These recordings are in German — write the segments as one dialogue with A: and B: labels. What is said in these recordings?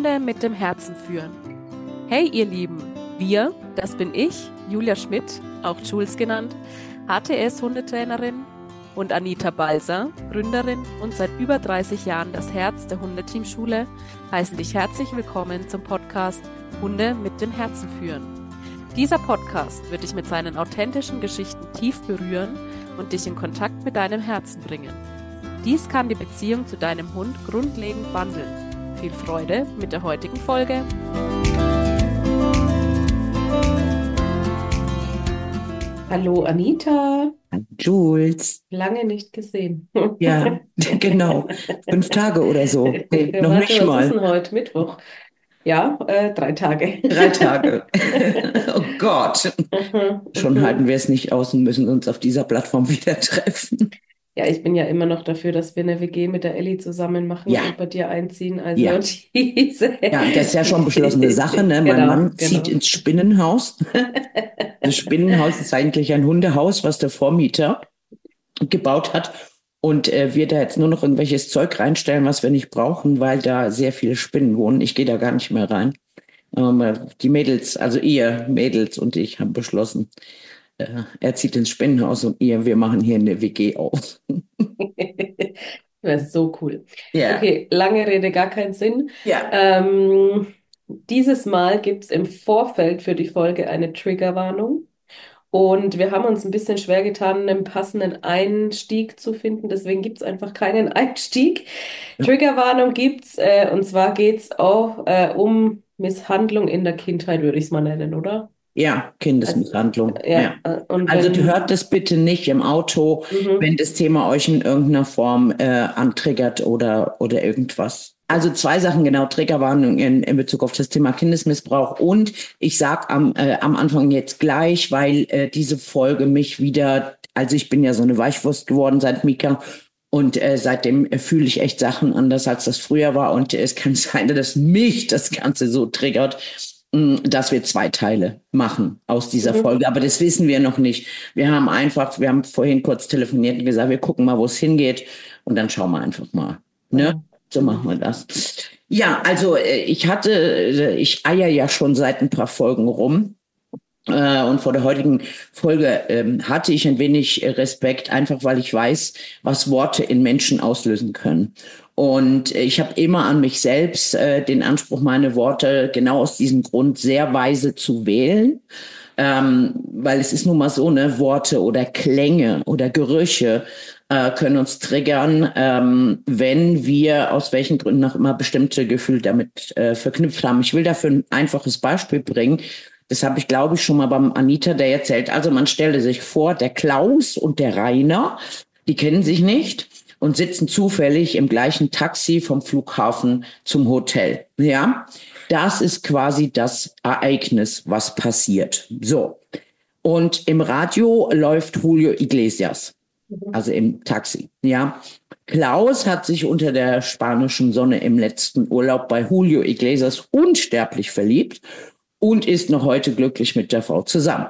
A: Hunde mit dem Herzen führen. Hey ihr Lieben, wir, das bin ich, Julia Schmidt, auch Jules genannt, HTS-Hundetrainerin, und Anita Balser, Gründerin und seit über 30 Jahren das Herz der Hundeteamschule, heißen dich herzlich willkommen zum Podcast Hunde mit dem Herzen führen. Dieser Podcast wird dich mit seinen authentischen Geschichten tief berühren und dich in Kontakt mit deinem Herzen bringen. Dies kann die Beziehung zu deinem Hund grundlegend wandeln. Viel Freude mit der heutigen Folge.
B: Hallo Anita.
C: Jules.
B: Lange nicht gesehen.
C: Ja, genau. 5 Tage oder so. Nee, noch
B: Warte,
C: nicht
B: was ist
C: mal.
B: denn heute? Mittwoch. Ja, 3 Tage.
C: 3 Tage. Oh Gott. Schon halten wir es nicht aus und müssen uns auf dieser Plattform wieder treffen.
B: Ja, ich bin ja immer noch dafür, dass wir eine WG mit der Elli zusammen machen
C: Ja.
B: und bei dir einziehen. Also
C: Ja.
B: diese.
C: Ja, das ist ja schon beschlossene Sache, ne? Mein
B: Genau,
C: Mann zieht ins Spinnenhaus. Das Spinnenhaus ist eigentlich ein Hundehaus, was der Vormieter gebaut hat. Und wir da jetzt nur noch irgendwelches Zeug reinstellen, was wir nicht brauchen, weil da sehr viele Spinnen wohnen. Ich gehe da gar nicht mehr rein. Die Mädels, also ihr Mädels und ich haben beschlossen, er zieht ins Spinnenhaus und wir machen hier eine WG auf.
B: Das ist so cool.
C: Ja.
B: Okay, lange Rede, gar keinen Sinn.
C: Ja.
B: Dieses Mal gibt es im Vorfeld für die Folge eine Triggerwarnung. Und wir haben uns ein bisschen schwer getan, einen passenden Einstieg zu finden. Deswegen gibt es einfach keinen Einstieg.
C: Ja.
B: Triggerwarnung gibt's. Und zwar geht es auch um Misshandlung in der Kindheit, würde ich es mal nennen, oder?
C: Ja, Kindesmisshandlung.
B: Ja. Und
C: Also
B: wenn,
C: hört das bitte nicht im Auto, wenn das Thema euch in irgendeiner Form antriggert oder irgendwas. Also 2 Sachen, genau, Triggerwarnung in Bezug auf das Thema Kindesmissbrauch. Und ich sag am Anfang jetzt gleich, weil diese Folge mich wieder, also ich bin ja so eine Weichwurst geworden seit Mika. Und seitdem fühle ich echt Sachen anders, als das früher war. Und es kann sein, dass mich das Ganze so triggert, dass wir 2 Teile machen aus dieser Folge. Aber das wissen wir noch nicht. Wir haben vorhin kurz telefoniert und gesagt, wir gucken mal, wo es hingeht. Und dann schauen wir einfach mal. Ne? So machen wir das. Ja, also ich eier ja schon seit ein paar Folgen rum. Und vor der heutigen Folge hatte ich ein wenig Respekt, einfach weil ich weiß, was Worte in Menschen auslösen können. Und ich habe immer an mich selbst den Anspruch, meine Worte genau aus diesem Grund sehr weise zu wählen. Weil es ist nun mal so, ne, Worte oder Klänge oder Gerüche können uns triggern, wenn wir aus welchen Gründen auch immer bestimmte Gefühle damit verknüpft haben. Ich will dafür ein einfaches Beispiel bringen. Das habe ich, glaube ich, schon mal beim Anita der erzählt. Also man stelle sich vor, der Klaus und der Rainer, die kennen sich nicht und sitzen zufällig im gleichen Taxi vom Flughafen zum Hotel. Ja, das ist quasi das Ereignis, was passiert. So. Und im Radio läuft Julio Iglesias, also im Taxi. Ja. Klaus hat sich unter der spanischen Sonne im letzten Urlaub bei Julio Iglesias unsterblich verliebt und ist noch heute glücklich mit der Frau zusammen.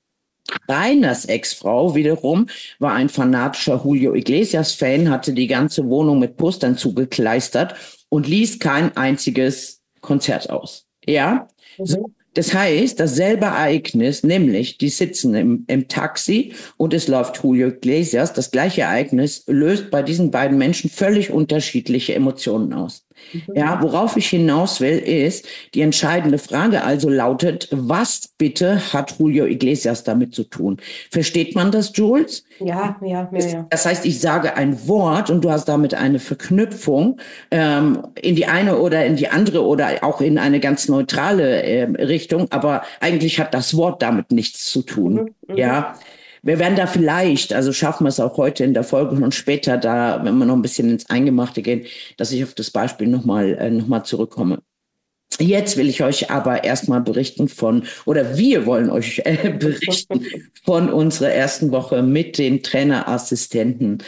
C: Rainers Ex-Frau wiederum war ein fanatischer Julio Iglesias-Fan, hatte die ganze Wohnung mit Postern zugekleistert und ließ kein einziges Konzert aus. Ja, so. Das heißt, dasselbe Ereignis, nämlich die sitzen im Taxi und es läuft Julio Iglesias, das gleiche Ereignis löst bei diesen beiden Menschen völlig unterschiedliche Emotionen aus. Ja, worauf ich hinaus will, ist, die entscheidende Frage also lautet, was bitte hat Julio Iglesias damit zu tun? Versteht man das, Jules?
B: Ja.
C: Das heißt, ich sage ein Wort und du hast damit eine Verknüpfung in die eine oder in die andere oder auch in eine ganz neutrale Richtung, aber eigentlich hat das Wort damit nichts zu tun. Ja. Wir werden da vielleicht, also schaffen wir es auch heute in der Folge und später da, wenn wir noch ein bisschen ins Eingemachte gehen, dass ich auf das Beispiel nochmal zurückkomme. Jetzt will ich euch aber erstmal berichten wir wollen euch berichten von unserer ersten Woche mit den Trainerassistenten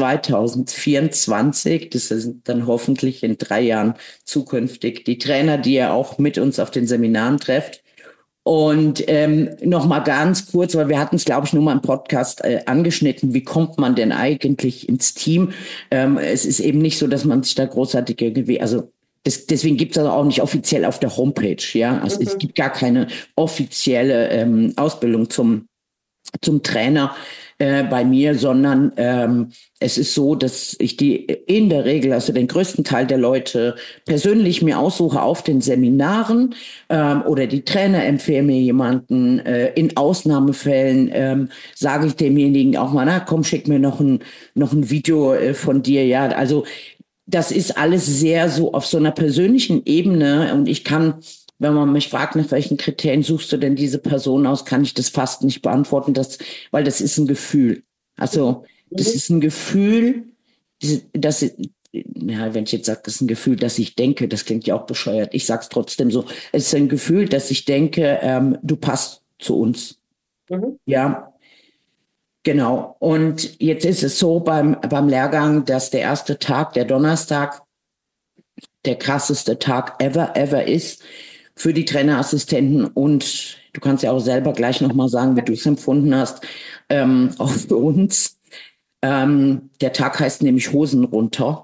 C: 2024. Das sind dann hoffentlich in 3 Jahren zukünftig die Trainer, die ihr auch mit uns auf den Seminaren trefft. Und noch mal ganz kurz, weil wir hatten es, glaube ich, nur mal im Podcast angeschnitten, wie kommt man denn eigentlich ins Team? Es ist eben nicht so, dass man sich da großartig irgendwie, also deswegen gibt es also auch nicht offiziell auf der Homepage, ja. Also es gibt gar keine offizielle Ausbildung zum Trainer bei mir, sondern es ist so, dass ich die in der Regel, also den größten Teil der Leute persönlich mir aussuche auf den Seminaren oder die Trainer empfehlen mir jemanden. In Ausnahmefällen sage ich demjenigen auch mal, na komm, schick mir noch ein Video von dir. Ja, also das ist alles sehr so auf so einer persönlichen Ebene und ich kann, wenn man mich fragt, nach welchen Kriterien suchst du denn diese Person aus, kann ich das fast nicht beantworten, weil das ist ein Gefühl. Also das ist ein Gefühl, dass ja, wenn ich jetzt sage, das ist ein Gefühl, dass ich denke, das klingt ja auch bescheuert. Ich sage es trotzdem so. Es ist ein Gefühl, dass ich denke, du passt zu uns. Ja, genau. Und jetzt ist es so beim Lehrgang, dass der erste Tag, der Donnerstag, der krasseste Tag ever ist für die Trainerassistenten. Und du kannst ja auch selber gleich nochmal sagen, wie du es empfunden hast, auch für uns. Der Tag heißt nämlich Hosen runter.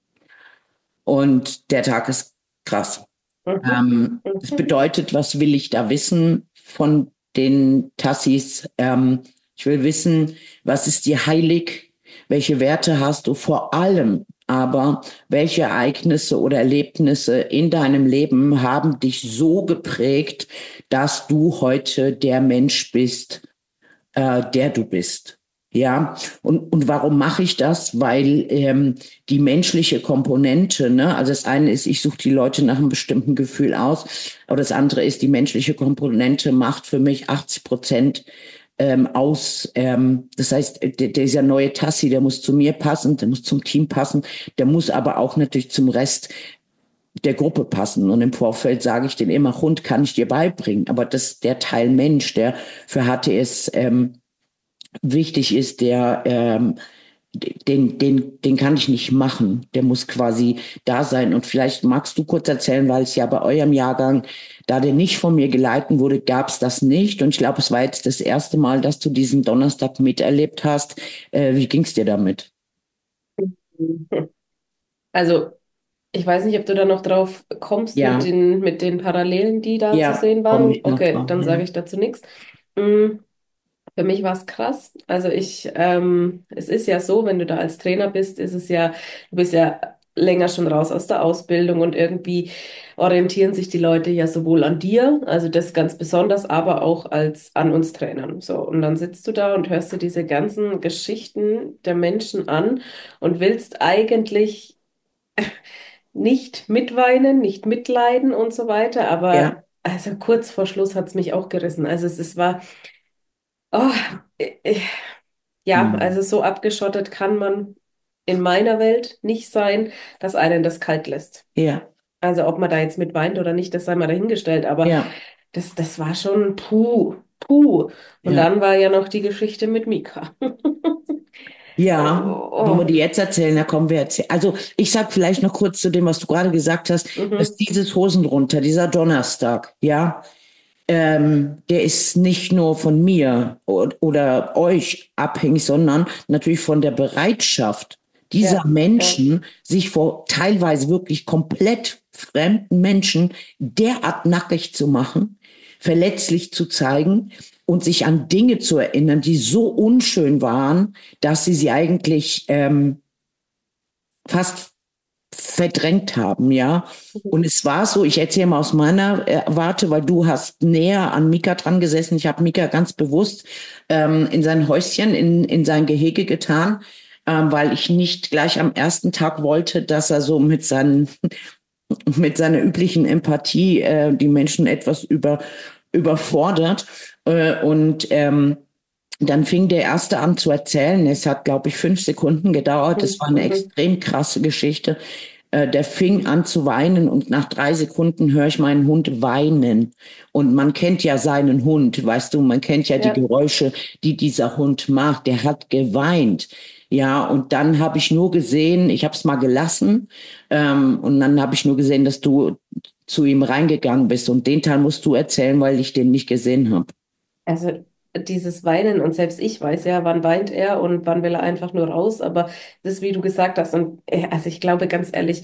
C: Und der Tag ist krass. Das bedeutet, was will ich da wissen von den Tassis? Ich will wissen, was ist dir heilig? Welche Werte hast du? Vor allem aber, welche Ereignisse oder Erlebnisse in deinem Leben haben dich so geprägt, dass du heute der Mensch bist, der du bist? Ja, und warum mache ich das? Weil die menschliche Komponente, ne, also das eine ist, ich suche die Leute nach einem bestimmten Gefühl aus, aber das andere ist, die menschliche Komponente macht für mich 80% aus. Das heißt, dieser neue Tassi, der muss zu mir passen, der muss zum Team passen, der muss aber auch natürlich zum Rest der Gruppe passen. Und im Vorfeld sage ich denen immer, Hund kann ich dir beibringen, aber der Teil Mensch, der für HTS wichtig ist, den kann ich nicht machen. Der muss quasi da sein. Und vielleicht magst du kurz erzählen, weil es ja bei eurem Jahrgang, da der nicht von mir geleitet wurde, gab es das nicht. Und ich glaube, es war jetzt das erste Mal, dass du diesen Donnerstag miterlebt hast. Wie ging es dir damit?
B: Also, ich weiß nicht, ob du da noch drauf kommst
C: Ja,
B: mit den Parallelen, die da zu
C: ja,
B: sehen
C: komme
B: waren.
C: ich noch
B: Okay,
C: drauf.
B: dann sage
C: Ja.
B: ich dazu nichts. Für mich war es krass. Also es ist ja so, wenn du da als Trainer bist, ist es ja, du bist ja länger schon raus aus der Ausbildung und irgendwie orientieren sich die Leute ja sowohl an dir, also das ganz besonders, aber auch als an uns Trainern. So, und dann sitzt du da und hörst dir diese ganzen Geschichten der Menschen an und willst eigentlich nicht mitweinen, nicht mitleiden und so weiter, aber
C: Ja.
B: also kurz vor Schluss hat es mich auch gerissen. Also es war, oh, äh, ja,
C: Hm.
B: also so abgeschottet kann man in meiner Welt nicht sein, dass einen das kalt lässt.
C: Ja,
B: Also ob man da jetzt mit weint oder nicht, das sei mal dahingestellt, aber
C: ja,
B: das war schon puh, puh. Und
C: ja.
B: dann war ja noch die Geschichte mit Mika.
C: Ja, wollen wir
B: Oh,
C: die jetzt erzählen? Da kommen wir erzählen. Also ich sag vielleicht noch kurz zu dem, was du gerade gesagt hast, dass
B: mhm,
C: dieses Hosen runter, dieser Donnerstag, ja, der ist nicht nur von mir oder euch abhängig, sondern natürlich von der Bereitschaft dieser
B: ja, ja,
C: Menschen, sich vor teilweise wirklich komplett fremden Menschen derart nackig zu machen, verletzlich zu zeigen und sich an Dinge zu erinnern, die so unschön waren, dass sie eigentlich fast verdrängt haben, ja. Und es war so, ich erzähle mal aus meiner Warte, weil du hast näher an Mika dran gesessen. Ich habe Mika ganz bewusst in sein Häuschen, in sein Gehege getan, weil ich nicht gleich am ersten Tag wollte, dass er so mit seiner üblichen Empathie die Menschen etwas überfordert. Und dann fing der erste an zu erzählen. Es hat, glaube ich, 5 Sekunden gedauert. Es
B: mhm,
C: war eine
B: mhm,
C: extrem krasse Geschichte. Der fing an zu weinen und nach 3 Sekunden höre ich meinen Hund weinen. Und man kennt ja seinen Hund, weißt du, man kennt ja die
B: ja.
C: Geräusche, die dieser Hund macht. Der hat geweint. Ja, und dann habe ich nur gesehen, ich habe es mal gelassen, und dann habe ich nur gesehen, dass du zu ihm reingegangen bist. Und den Teil musst du erzählen, weil ich den nicht gesehen habe.
B: Also dieses Weinen und selbst ich weiß ja, wann weint er und wann will er einfach nur raus, aber das ist, wie du gesagt hast, und also ich glaube ganz ehrlich,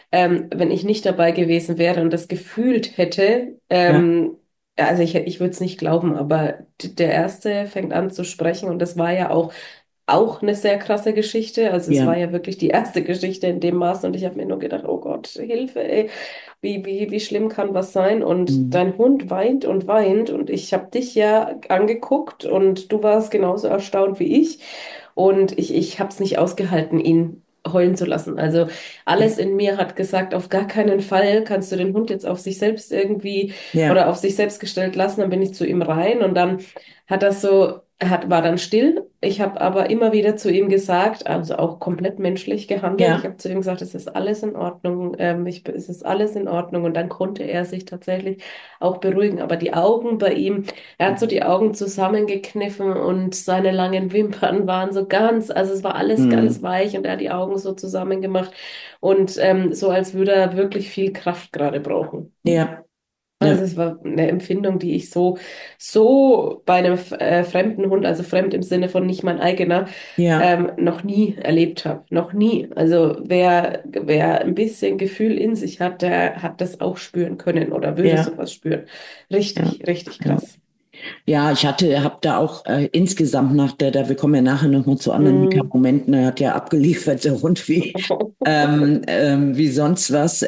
B: wenn ich nicht dabei gewesen wäre und das gefühlt hätte,
C: Ja,
B: also ich würde es nicht glauben, aber der Erste fängt an zu sprechen und das war ja auch eine sehr krasse Geschichte. Also es war
C: ja.
B: ja wirklich die erste Geschichte in dem Maß und ich habe mir nur gedacht, oh Gott, Hilfe, ey, wie schlimm kann was sein? Und
C: Mhm.
B: dein Hund weint und ich habe dich ja angeguckt und du warst genauso erstaunt wie ich und ich habe es nicht ausgehalten, ihn heulen zu lassen. Also
C: Ja,
B: alles in mir hat gesagt, auf gar keinen Fall kannst du den Hund jetzt auf sich selbst irgendwie
C: ja,
B: oder auf sich selbst gestellt lassen. Dann bin ich zu ihm rein und dann war dann still. Ich habe aber immer wieder zu ihm gesagt, also auch komplett menschlich gehandelt. Ich
C: ja.
B: habe zu ihm gesagt, es ist alles in Ordnung, es ist alles in Ordnung. Und dann konnte er sich tatsächlich auch beruhigen. Aber die Augen bei ihm, er hat so die Augen zusammengekniffen und seine langen Wimpern waren so ganz, also es war alles ganz
C: Mhm.
B: weich und er hat die Augen so zusammengemacht und so, als würde er wirklich viel Kraft gerade brauchen.
C: Ja,
B: Also
C: ja,
B: es war eine Empfindung, die ich so bei einem fremden Hund, also fremd im Sinne von nicht mein eigener,
C: ja,
B: noch nie erlebt habe. Noch nie. Also wer ein bisschen Gefühl in sich hat, der hat das auch spüren können oder würde
C: ja,
B: sowas spüren.
C: ja,
B: Richtig, richtig
C: ja.
B: krass.
C: Ja, habe da auch insgesamt wir kommen ja nachher nochmal zu anderen
B: Mm.
C: Mika-Momenten, er hat ja abgeliefert, der Hund wie sonst was.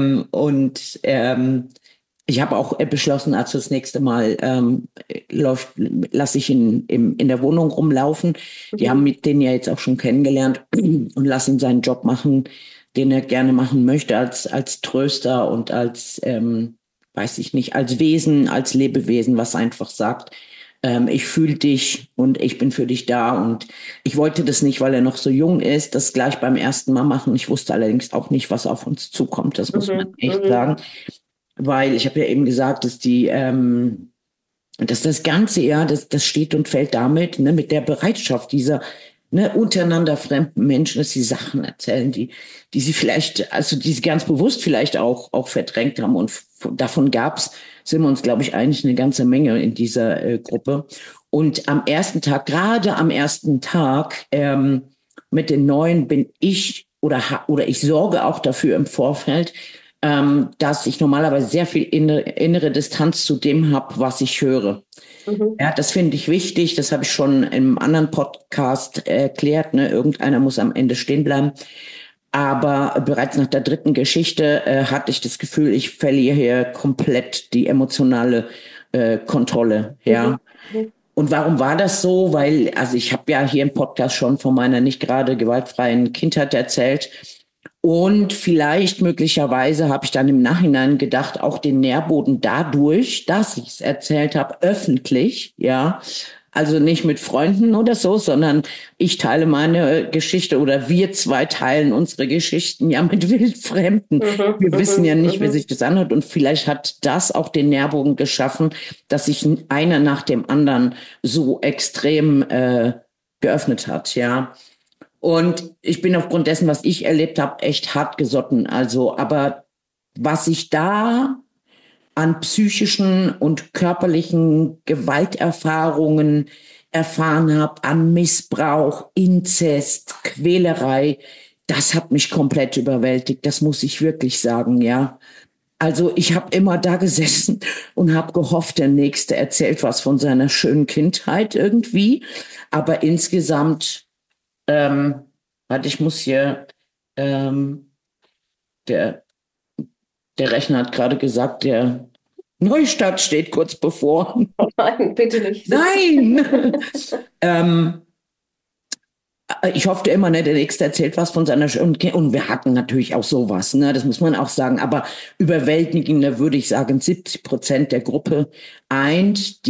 C: Ich habe auch beschlossen, also das nächste Mal lasse ich ihn in der Wohnung rumlaufen. Die haben
B: Mhm.
C: mit den ja jetzt auch schon kennengelernt und lassen ihn seinen Job machen, den er gerne machen möchte, als Tröster und als, weiß ich nicht, als Wesen, als Lebewesen, was einfach sagt, ich fühle dich und ich bin für dich da. Und ich wollte das nicht, weil er noch so jung ist, das gleich beim ersten Mal machen. Ich wusste allerdings auch nicht, was auf uns zukommt. Das muss man
B: Mhm.
C: echt
B: Mhm.
C: sagen. Weil ich habe ja eben gesagt, dass das Ganze ja, das steht und fällt damit, ne, mit der Bereitschaft dieser untereinander fremden Menschen, dass sie Sachen erzählen, die sie vielleicht, also die sie ganz bewusst vielleicht auch verdrängt haben. Und davon sind wir uns, glaube ich, eigentlich eine ganze Menge in dieser Gruppe. Und gerade am ersten Tag mit den Neuen bin ich oder ich sorge auch dafür im Vorfeld, dass ich normalerweise sehr viel innere Distanz zu dem habe, was ich höre.
B: Mhm.
C: Ja, das finde ich wichtig. Das habe ich schon im anderen Podcast erklärt. Ne? Irgendeiner muss am Ende stehen bleiben. Aber bereits nach der dritten Geschichte hatte ich das Gefühl, ich verliere hier komplett die emotionale Kontrolle.
B: Mhm.
C: Ja. Und warum war das so? Weil, also ich habe ja hier im Podcast schon von meiner nicht gerade gewaltfreien Kindheit erzählt. Und vielleicht möglicherweise habe ich dann im Nachhinein gedacht, auch den Nährboden dadurch, dass ich es erzählt habe, öffentlich, ja. Also nicht mit Freunden oder so, sondern ich teile meine Geschichte oder wir zwei teilen unsere Geschichten ja mit Wildfremden.
B: Mhm.
C: Wir wissen ja
B: Mhm.
C: nicht, wer
B: Mhm.
C: sich das anhört. Und vielleicht hat das auch den Nährboden geschaffen, dass sich einer nach dem anderen so extrem geöffnet hat, ja. Und ich bin aufgrund dessen, was ich erlebt habe, echt hart gesotten. Also, aber was ich da an psychischen und körperlichen Gewalterfahrungen erfahren habe, an Missbrauch, Inzest, Quälerei, das hat mich komplett überwältigt. Das muss ich wirklich sagen, ja. Also ich habe immer da gesessen und habe gehofft, der Nächste erzählt was von seiner schönen Kindheit irgendwie. Aber insgesamt warte, ich muss hier, ähm, der, der Rechner hat gerade gesagt, der Neustart steht kurz bevor.
B: Nein, bitte nicht.
C: Nein! ähm, ich hoffte immer, ne, der Nächste erzählt was von seiner und wir hatten natürlich auch sowas, ne, das muss man auch sagen, aber überwältigender würde ich sagen, 70% der Gruppe eint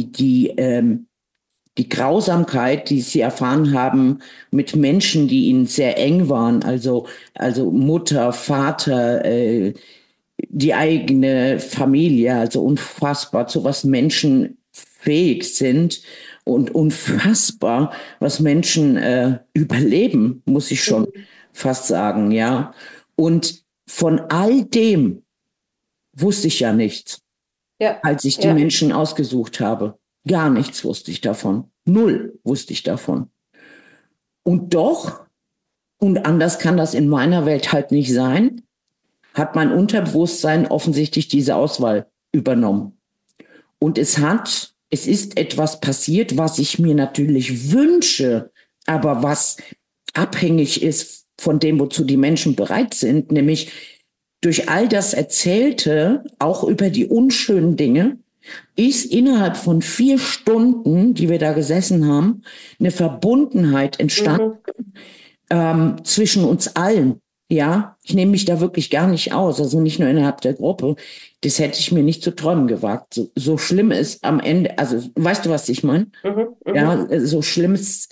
C: die Grausamkeit, die sie erfahren haben mit Menschen, die ihnen sehr eng waren, also Mutter, Vater, die eigene Familie, also unfassbar, zu was Menschen fähig sind und unfassbar, was Menschen überleben, muss ich schon
B: Mhm.
C: fast sagen, ja. Und von all dem wusste ich ja nichts,
B: Ja,
C: als ich die
B: ja.
C: Menschen ausgesucht habe. Gar nichts wusste ich davon. Null wusste ich davon. Und doch, und anders kann das in meiner Welt halt nicht sein, hat mein Unterbewusstsein offensichtlich diese Auswahl übernommen. Und es ist etwas passiert, was ich mir natürlich wünsche, aber was abhängig ist von dem, wozu die Menschen bereit sind, nämlich durch all das Erzählte, auch über die unschönen Dinge, ist innerhalb von 4 Stunden, die wir da gesessen haben, eine Verbundenheit entstanden zwischen uns allen. Ja, ich nehme mich da wirklich gar nicht aus, also nicht nur innerhalb der Gruppe. Das hätte ich mir nicht zu träumen gewagt. So schlimm ist am Ende, also weißt du, was ich meine? Ja, so schlimm es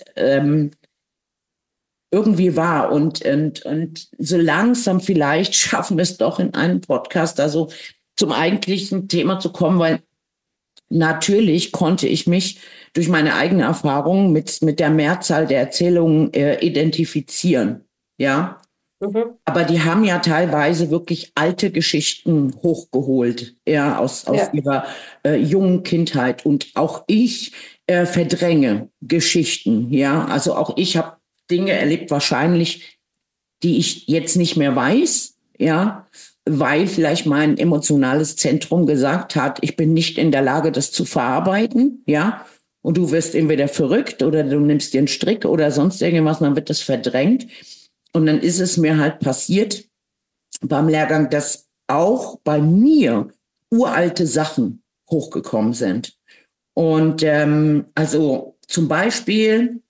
C: irgendwie war und so langsam vielleicht schaffen wir es doch in einem Podcast, also zum eigentlichen Thema zu kommen, weil natürlich konnte ich mich durch meine eigene Erfahrung mit der Mehrzahl der Erzählungen identifizieren, ja. Aber die haben ja teilweise wirklich alte Geschichten hochgeholt, ja, aus ihrer jungen Kindheit. Und auch ich verdränge Geschichten, ja. Also auch ich habe Dinge erlebt, wahrscheinlich, die ich jetzt nicht mehr weiß, ja, weil vielleicht mein emotionales Zentrum gesagt hat, ich bin nicht in der Lage, das zu verarbeiten, ja. Und du wirst entweder verrückt oder du nimmst dir einen Strick oder sonst irgendwas, und dann wird das verdrängt. Und dann ist es mir halt passiert beim Lehrgang, dass auch bei mir uralte Sachen hochgekommen sind. Und also zum Beispiel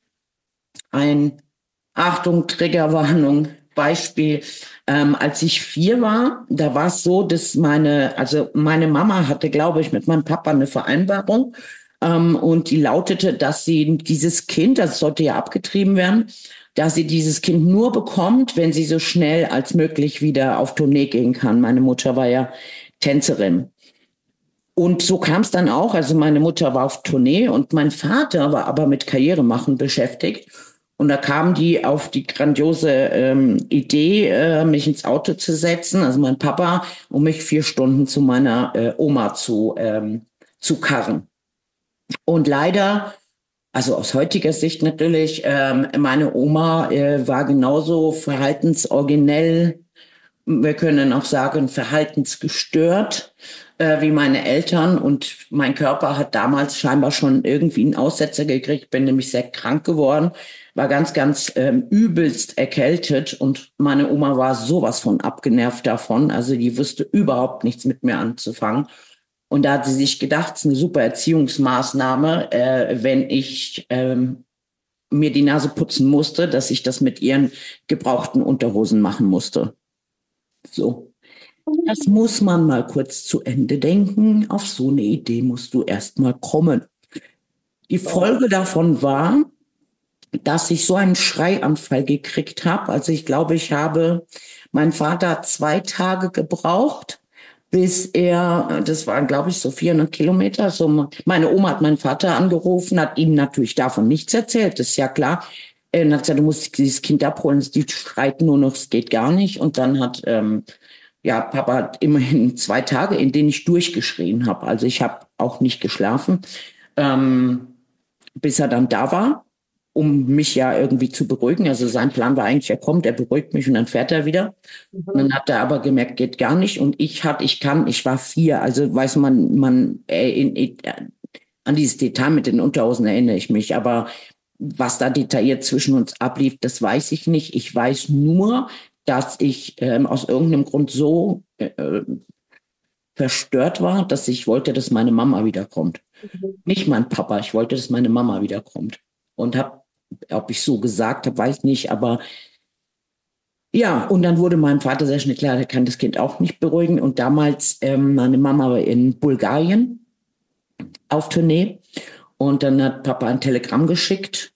C: Achtung, Triggerwarnung, Beispiel, als ich 4 war, da war es so, dass meine Mama hatte, glaube ich, mit meinem Papa eine Vereinbarung und die lautete, dass sie dieses Kind, das sollte ja abgetrieben werden, dass sie dieses Kind nur bekommt, wenn sie so schnell als möglich wieder auf Tournee gehen kann. Meine Mutter war ja Tänzerin. Und so kam es dann auch. Also meine Mutter war auf Tournee und mein Vater war aber mit Karrieremachen beschäftigt. Und da kam die auf die grandiose Idee, mich ins Auto zu setzen, also mein Papa, um mich 4 Stunden zu meiner Oma zu karren. Und leider, also aus heutiger Sicht natürlich, meine Oma war genauso verhaltensoriginell, wir können auch sagen verhaltensgestört wie meine Eltern. Und mein Körper hat damals scheinbar schon irgendwie einen Aussetzer gekriegt, bin nämlich sehr krank geworden, war ganz, ganz übelst erkältet und meine Oma war sowas von abgenervt davon, also die wusste überhaupt nichts mit mir anzufangen. Und da hat sie sich gedacht, es ist eine super Erziehungsmaßnahme, wenn ich mir die Nase putzen musste, dass ich das mit ihren gebrauchten Unterhosen machen musste. So. Das muss man mal kurz zu Ende denken. Auf so eine Idee musst du erst mal kommen. Die Folge davon war, dass ich so einen Schreianfall gekriegt habe. Also ich glaube, mein Vater hat 2 Tage gebraucht, bis das waren, glaube ich, so 400 Kilometer. So, meine Oma hat meinen Vater angerufen, hat ihm natürlich davon nichts erzählt, das ist ja klar. Und hat gesagt, du musst dieses Kind abholen, die streiten nur noch, es geht gar nicht. Und dann hat Papa hat immerhin 2 Tage, in denen ich durchgeschrien habe. Also ich habe auch nicht geschlafen, bis er dann da war, um mich ja irgendwie zu beruhigen. Also sein Plan war eigentlich, er kommt, er beruhigt mich und dann fährt er wieder. Und dann hat er aber gemerkt, geht gar nicht. Und ich war 4. Also weiß man an dieses Detail mit den Unterhosen erinnere ich mich. Aber was da detailliert zwischen uns ablief, das weiß ich nicht. Ich weiß nur, dass ich aus irgendeinem Grund so verstört war, dass ich wollte, dass meine Mama wiederkommt. Nicht mein Papa, ich wollte, dass meine Mama wiederkommt. Und ob ich so gesagt habe, weiß nicht, aber ja, und dann wurde meinem Vater sehr schnell klar, er kann das Kind auch nicht beruhigen. Und damals, meine Mama war in Bulgarien auf Tournee und dann hat Papa ein Telegramm geschickt,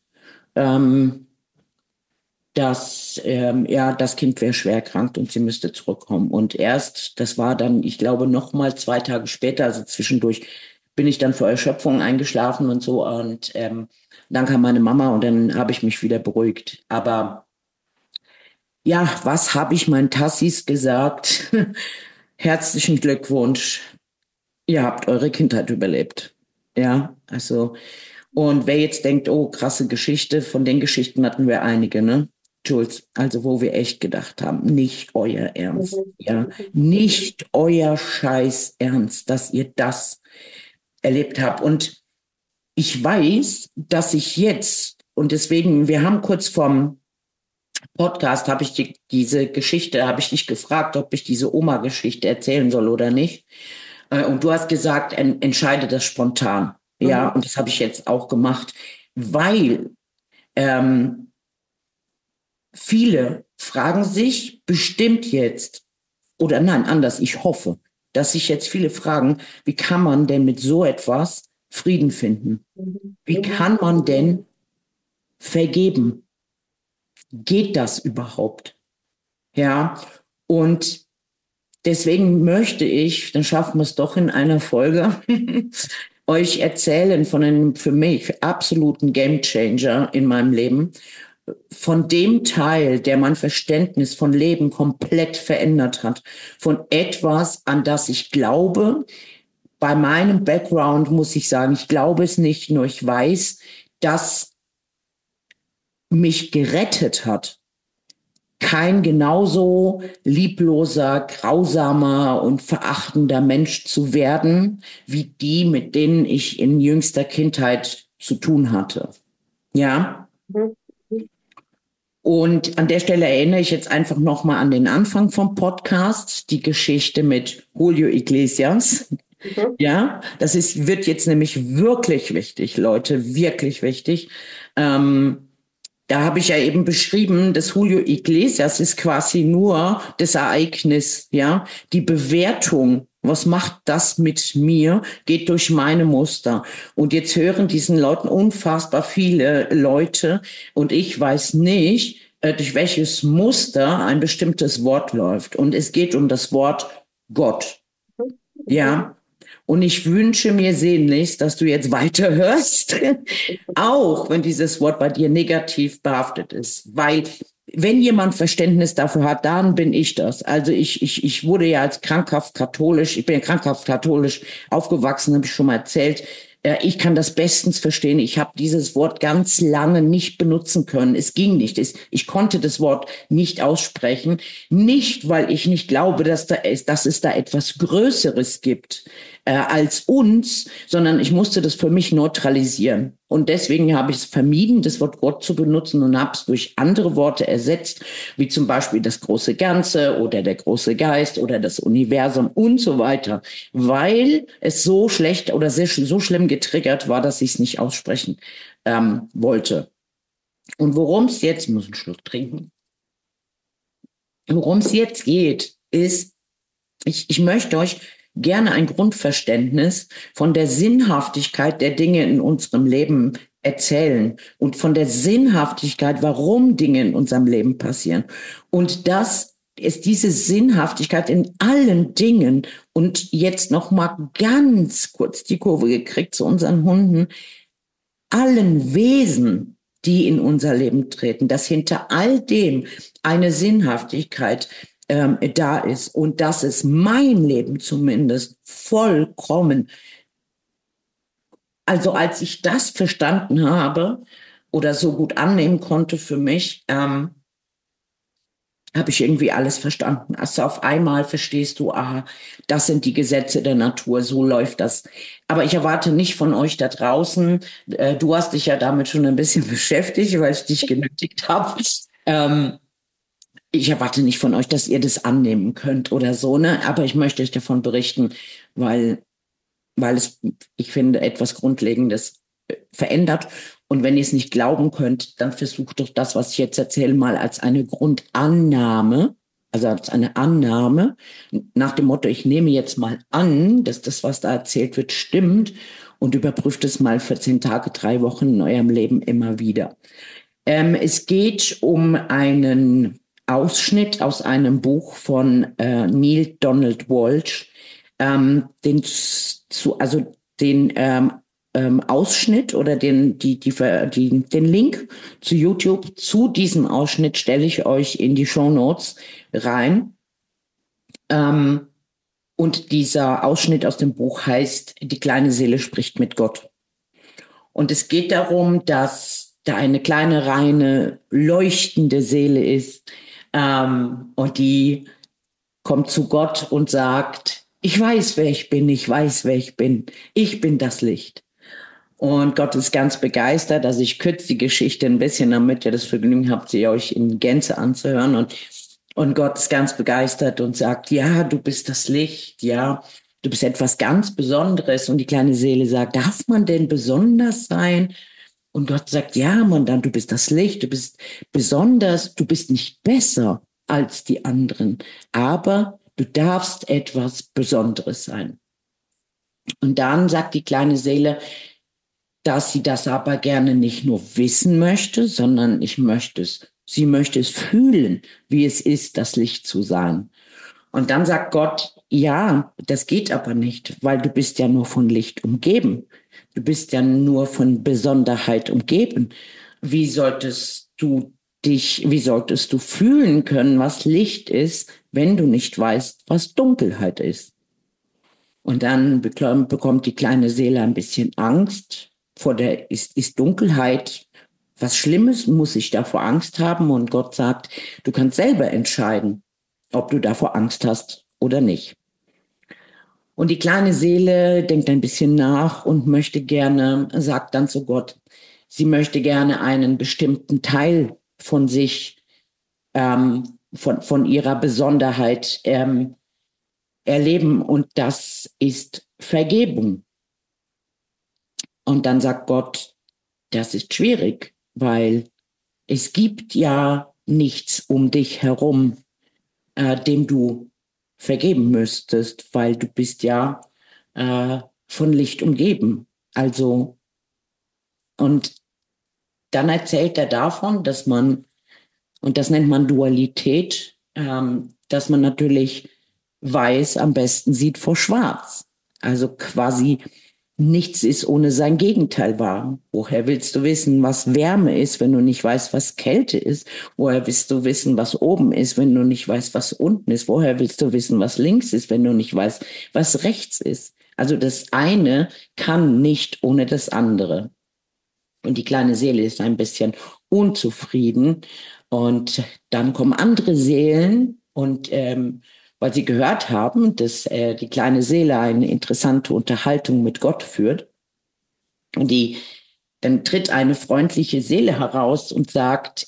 C: dass das Kind wäre schwer erkrankt und sie müsste zurückkommen. Und das war dann, ich glaube, noch mal 2 Tage später, also zwischendurch bin ich dann vor Erschöpfung eingeschlafen und so. Und dann kam meine Mama und dann habe ich mich wieder beruhigt. Aber ja, was habe ich meinen Tassis gesagt? Herzlichen Glückwunsch. Ihr habt eure Kindheit überlebt. Ja, also, und wer jetzt denkt, oh, krasse Geschichte, von den Geschichten hatten wir einige, ne? Jules, also wo wir echt gedacht haben, nicht euer Ernst, ja, nicht euer Scheiß Ernst, dass ihr das erlebt habt. Und ich weiß, dass ich jetzt, und deswegen, wir haben kurz vorm Podcast, habe ich diese Geschichte, habe ich dich gefragt, ob ich diese Oma-Geschichte erzählen soll oder nicht. Und du hast gesagt, entscheide das spontan. Ja, und das habe ich jetzt auch gemacht, weil viele fragen sich bestimmt jetzt, oder nein, anders, ich hoffe, dass sich jetzt viele fragen, wie kann man denn mit so etwas Frieden finden? Wie kann man denn vergeben? Geht das überhaupt? Ja, und deswegen möchte ich, dann schaffen wir es doch in einer Folge, euch erzählen von einem für mich absoluten Gamechanger in meinem Leben, von dem Teil, der mein Verständnis von Leben komplett verändert hat, von etwas, an das ich glaube. Bei meinem Background muss ich sagen, ich glaube es nicht, nur ich weiß, dass mich gerettet hat, kein genauso liebloser, grausamer und verachtender Mensch zu werden, wie die, mit denen ich in jüngster Kindheit zu tun hatte. Ja. Und an der Stelle erinnere ich jetzt einfach nochmal an den Anfang vom Podcast, die Geschichte mit Julio Iglesias. Ja, wird jetzt nämlich wirklich wichtig, Leute, wirklich wichtig. Da habe ich ja eben beschrieben, dass Julio Iglesias ist quasi nur das Ereignis, ja, die Bewertung. Was macht das mit mir? Geht durch meine Muster. Und jetzt hören diesen Leuten unfassbar viele Leute und ich weiß nicht, durch welches Muster ein bestimmtes Wort läuft. Und es geht um das Wort Gott. Ja. Und ich wünsche mir sehnlichst, dass du jetzt weiterhörst, auch wenn dieses Wort bei dir negativ behaftet ist. Weil wenn jemand Verständnis dafür hat, dann bin ich das. Also ich wurde ja als krankhaft katholisch, ich bin ja krankhaft katholisch aufgewachsen, habe ich schon mal erzählt. Ich kann das bestens verstehen. Ich habe dieses Wort ganz lange nicht benutzen können. Es ging nicht. Ich konnte das Wort nicht aussprechen. Nicht, weil ich nicht glaube, dass es da etwas Größeres gibt als uns, sondern ich musste das für mich neutralisieren. Und deswegen habe ich es vermieden, das Wort Gott zu benutzen und habe es durch andere Worte ersetzt, wie zum Beispiel das große Ganze oder der große Geist oder das Universum und so weiter, weil es so schlecht oder so schlimm getriggert war, dass ich es nicht aussprechen wollte. Und worum es jetzt, ich muss einen Schluck trinken, worum es jetzt geht, ist, ich möchte euch gerne ein Grundverständnis von der Sinnhaftigkeit der Dinge in unserem Leben erzählen und von der Sinnhaftigkeit, warum Dinge in unserem Leben passieren. Und das ist diese Sinnhaftigkeit in allen Dingen. Und jetzt noch mal ganz kurz die Kurve gekriegt zu unseren Hunden, allen Wesen, die in unser Leben treten, dass hinter all dem eine Sinnhaftigkeit da ist und dass es mein Leben zumindest vollkommen, also als ich das verstanden habe oder so gut annehmen konnte für mich, habe ich irgendwie alles verstanden. Also auf einmal verstehst du, aha, das sind die Gesetze der Natur, so läuft das. Aber ich erwarte nicht von euch da draußen, du hast dich ja damit schon ein bisschen beschäftigt, weil ich dich genötigt habe, ich erwarte nicht von euch, dass ihr das annehmen könnt oder so, ne? Aber ich möchte euch davon berichten, weil es, ich finde, etwas Grundlegendes verändert. Und wenn ihr es nicht glauben könnt, dann versucht doch das, was ich jetzt erzähle, mal als eine Grundannahme, also als eine Annahme, nach dem Motto, ich nehme jetzt mal an, dass das, was da erzählt wird, stimmt und überprüft es mal 14 Tage, 3 Wochen in eurem Leben immer wieder. Es geht um einen Ausschnitt aus einem Buch von Neale Donald Walsch, den Ausschnitt oder den Link zu YouTube zu diesem Ausschnitt stelle ich euch in die Shownotes rein. Und dieser Ausschnitt aus dem Buch heißt Die kleine Seele spricht mit Gott. Und es geht darum, dass da eine kleine, reine, leuchtende Seele ist. Und die kommt zu Gott und sagt, ich weiß, wer ich bin, ich bin das Licht. Und Gott ist ganz begeistert. Also ich kürze die Geschichte ein bisschen, damit ihr das Vergnügen habt, sie euch in Gänze anzuhören. Und Gott ist ganz begeistert und sagt, ja, du bist das Licht, ja, du bist etwas ganz Besonderes. Und die kleine Seele sagt, darf man denn besonders sein? Und Gott sagt, ja, Mann, du bist das Licht, du bist besonders, du bist nicht besser als die anderen, aber du darfst etwas Besonderes sein. Und dann sagt die kleine Seele, dass sie das aber gerne nicht nur wissen möchte, sondern sie möchte es fühlen, wie es ist, das Licht zu sein. Und dann sagt Gott, ja, das geht aber nicht, weil du bist ja nur von Licht umgeben. Du bist ja nur von Besonderheit umgeben. Wie solltest du fühlen können, was Licht ist, wenn du nicht weißt, was Dunkelheit ist? Und dann bekommt die kleine Seele ein bisschen Angst ist Dunkelheit was Schlimmes? Muss ich davor Angst haben? Und Gott sagt, du kannst selber entscheiden, ob du davor Angst hast oder nicht. Und die kleine Seele denkt ein bisschen nach und sagt dann zu Gott, sie möchte gerne einen bestimmten Teil von sich, von ihrer Besonderheit erleben. Und das ist Vergebung. Und dann sagt Gott, das ist schwierig, weil es gibt ja nichts um dich herum, dem du vergeben müsstest, weil du bist ja von Licht umgeben. Also, und dann erzählt er davon, und das nennt man Dualität, dass man natürlich weiß am besten sieht vor schwarz. Also quasi nichts ist ohne sein Gegenteil wahr. Woher willst du wissen, was Wärme ist, wenn du nicht weißt, was Kälte ist? Woher willst du wissen, was oben ist, wenn du nicht weißt, was unten ist? Woher willst du wissen, was links ist, wenn du nicht weißt, was rechts ist? Also das eine kann nicht ohne das andere. Und die kleine Seele ist ein bisschen unzufrieden. Und dann kommen andere Seelen und weil sie gehört haben, dass die kleine Seele eine interessante Unterhaltung mit Gott führt. Und dann tritt eine freundliche Seele heraus und sagt,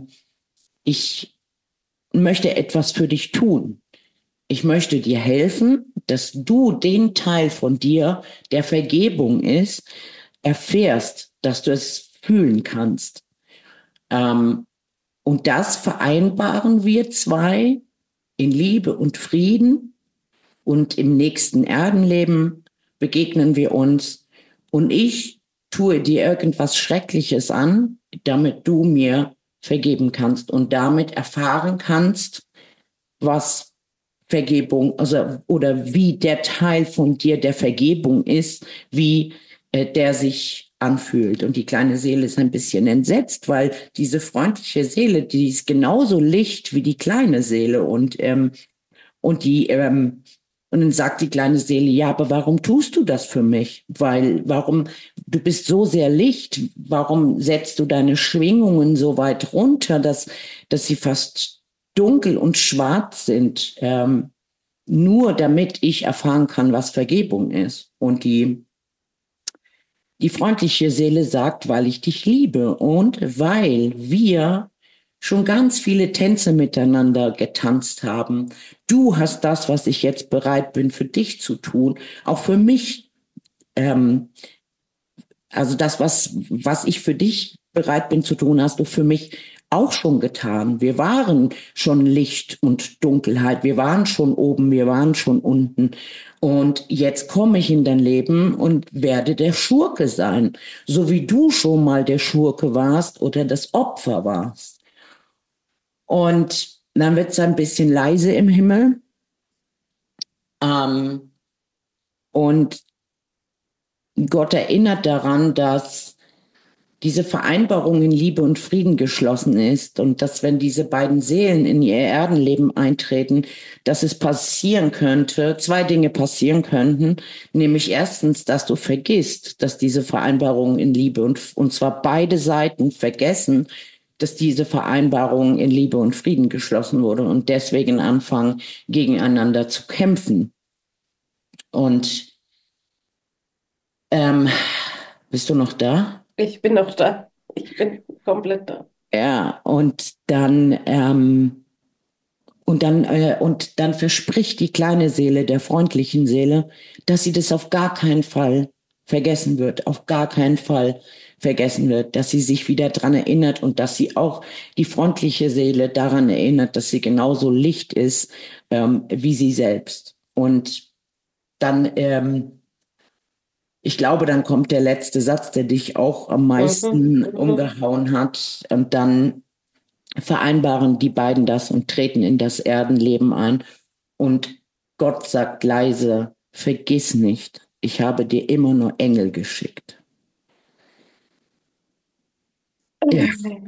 C: ich möchte etwas für dich tun. Ich möchte dir helfen, dass du den Teil von dir, der Vergebung ist, erfährst, dass du es fühlen kannst. Und das vereinbaren wir zwei in Liebe und Frieden, und im nächsten Erdenleben begegnen wir uns und ich tue dir irgendwas Schreckliches an, damit du mir vergeben kannst und damit erfahren kannst, was Vergebung, oder wie der Teil von dir der Vergebung ist, wie der sich anfühlt. Und die kleine Seele ist ein bisschen entsetzt, weil diese freundliche Seele, die ist genauso Licht wie die kleine Seele. Und dann sagt die kleine Seele, ja, aber warum tust du das für mich? Du bist so sehr Licht, warum setzt du deine Schwingungen so weit runter, dass sie fast dunkel und schwarz sind, nur damit ich erfahren kann, was Vergebung ist. Und die freundliche Seele sagt, weil ich dich liebe und weil wir schon ganz viele Tänze miteinander getanzt haben. Du hast das, was ich jetzt bereit bin für dich zu tun, auch für mich. Also das, was ich für dich bereit bin zu tun, hast du für mich auch schon getan. Wir waren schon Licht und Dunkelheit. Wir waren schon oben, wir waren schon unten. Und jetzt komme ich in dein Leben und werde der Schurke sein, so wie du schon mal der Schurke warst oder das Opfer warst. Und dann wird es ein bisschen leise im Himmel. Und Gott erinnert daran, dass diese Vereinbarung in Liebe und Frieden geschlossen ist und dass, wenn diese beiden Seelen in ihr Erdenleben eintreten, dass es passieren könnte, zwei Dinge passieren könnten, nämlich erstens, dass du vergisst, dass diese Vereinbarung in Liebe und zwar beide Seiten vergessen, dass diese Vereinbarung in Liebe und Frieden geschlossen wurde und deswegen anfangen, gegeneinander zu kämpfen. Und ähm, bist du noch da?
B: Ich bin noch da. Ich bin komplett da.
C: Ja, und dann verspricht die kleine Seele der freundlichen Seele, dass sie das auf gar keinen Fall vergessen wird, auf gar keinen Fall vergessen wird, dass sie sich wieder dran erinnert und dass sie auch die freundliche Seele daran erinnert, dass sie genauso Licht ist, wie sie selbst. Und dann, ich glaube, dann kommt der letzte Satz, der dich auch am
B: Mhm,
C: meisten
B: mhm.
C: umgehauen hat. Und dann vereinbaren die beiden das und treten in das Erdenleben ein. Und Gott sagt leise, vergiss nicht, ich habe dir immer nur Engel geschickt. Ja.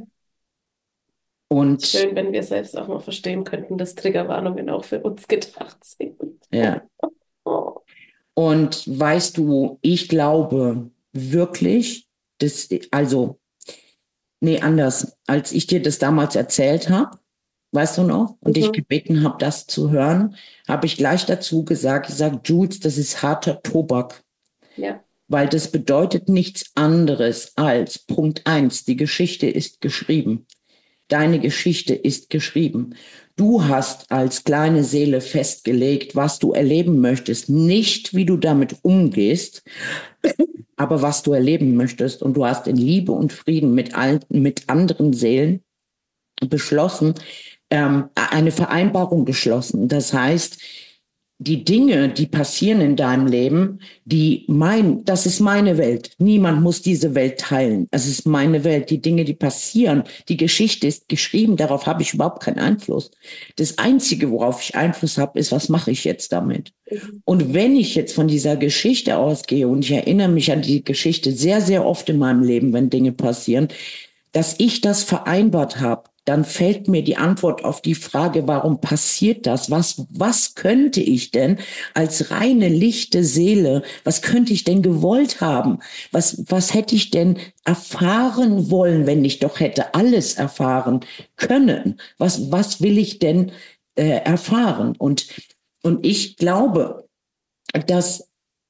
C: Und
B: Schön, wenn wir selbst auch mal verstehen könnten, dass Triggerwarnungen auch für uns gedacht sind.
C: ja.
B: Oh.
C: Und weißt du, ich glaube wirklich, dass, also, nee, anders, als ich dir das damals erzählt habe, weißt du noch, und dich
B: Mhm.
C: gebeten habe, das zu hören, habe ich gleich dazu gesagt, ich sage, Jules, das ist harter Tobak.
B: Ja.
C: Weil das bedeutet nichts anderes als Punkt eins: die Geschichte ist geschrieben. Deine Geschichte ist geschrieben. Du hast als kleine Seele festgelegt, was du erleben möchtest, nicht wie du damit umgehst, aber was du erleben möchtest. Und du hast in Liebe und Frieden mit anderen Seelen beschlossen, eine Vereinbarung geschlossen. Das heißt, die Dinge, die passieren in deinem Leben, das ist meine Welt. Niemand muss diese Welt teilen. Es ist meine Welt. Die Dinge, die passieren, die Geschichte ist geschrieben, darauf habe ich überhaupt keinen Einfluss. Das Einzige, worauf ich Einfluss habe, ist, was mache ich jetzt damit?
B: Mhm.
C: Und wenn ich jetzt von dieser Geschichte ausgehe, und ich erinnere mich an die Geschichte sehr, sehr oft in meinem Leben, wenn Dinge passieren, dass ich das vereinbart habe, dann fällt mir die Antwort auf die Frage, warum passiert das? Was könnte ich denn als reine, lichte Seele, was könnte ich denn gewollt haben? Was hätte ich denn erfahren wollen, wenn ich doch hätte alles erfahren können? Was will ich denn erfahren? Und ich glaube, dass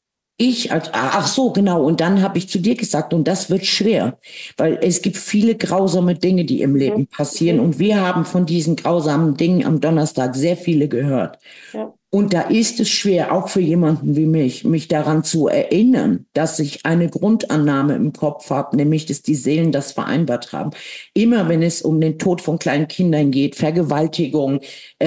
C: ach so, genau. Und dann habe ich zu dir gesagt, und das wird schwer, weil es gibt viele grausame Dinge, die im
B: Mhm.
C: Leben passieren.
B: Mhm.
C: Und wir haben von diesen grausamen Dingen am Donnerstag sehr viele gehört.
B: Ja.
C: Und da ist es schwer, auch für jemanden wie mich daran zu erinnern, dass ich eine Grundannahme im Kopf habe, nämlich, dass die Seelen das vereinbart haben. Immer wenn es um den Tod von kleinen Kindern geht, Vergewaltigung,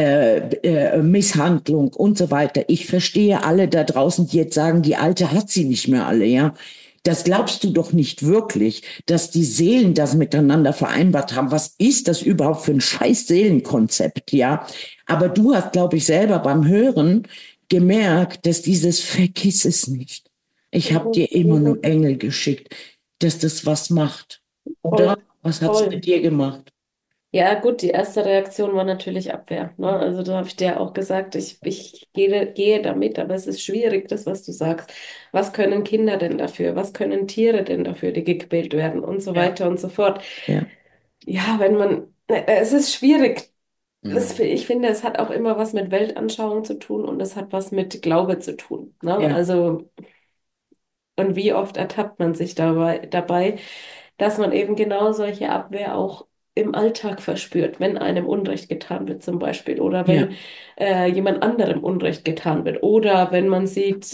C: Misshandlung und so weiter. Ich verstehe alle da draußen, die jetzt sagen, die Alte hat sie nicht mehr alle, ja. Das glaubst du doch nicht wirklich, dass die Seelen das miteinander vereinbart haben. Was ist das überhaupt für ein scheiß Seelenkonzept, ja? Aber du hast, glaube ich, selber beim Hören gemerkt, dass dieses Vergiss es nicht. Ich habe
B: Mhm.
C: dir immer nur
B: Mhm.
C: Engel geschickt, dass das was macht. Oder?
B: Voll.
C: Was hat's
B: Voll.
C: mit dir gemacht?
B: Ja, gut, die erste Reaktion war natürlich Abwehr. Ne? Also da habe ich dir auch gesagt, ich gehe damit, aber es ist schwierig, das, was du sagst. Was können Kinder denn dafür? Was können Tiere denn dafür, die gequält werden und so
C: Ja,
B: weiter und so fort.
C: ja,
B: Ja, wenn man, es ist schwierig.
C: hm.
B: Ich finde, es hat auch immer was mit Weltanschauung zu tun und es hat was mit Glaube zu tun. Ne?
C: Ja,
B: Also, und wie oft ertappt man sich dabei, dass man eben genau solche Abwehr auch im Alltag verspürt, wenn einem Unrecht getan wird zum Beispiel oder
C: ja,
B: wenn jemand anderem Unrecht getan wird oder wenn man sieht,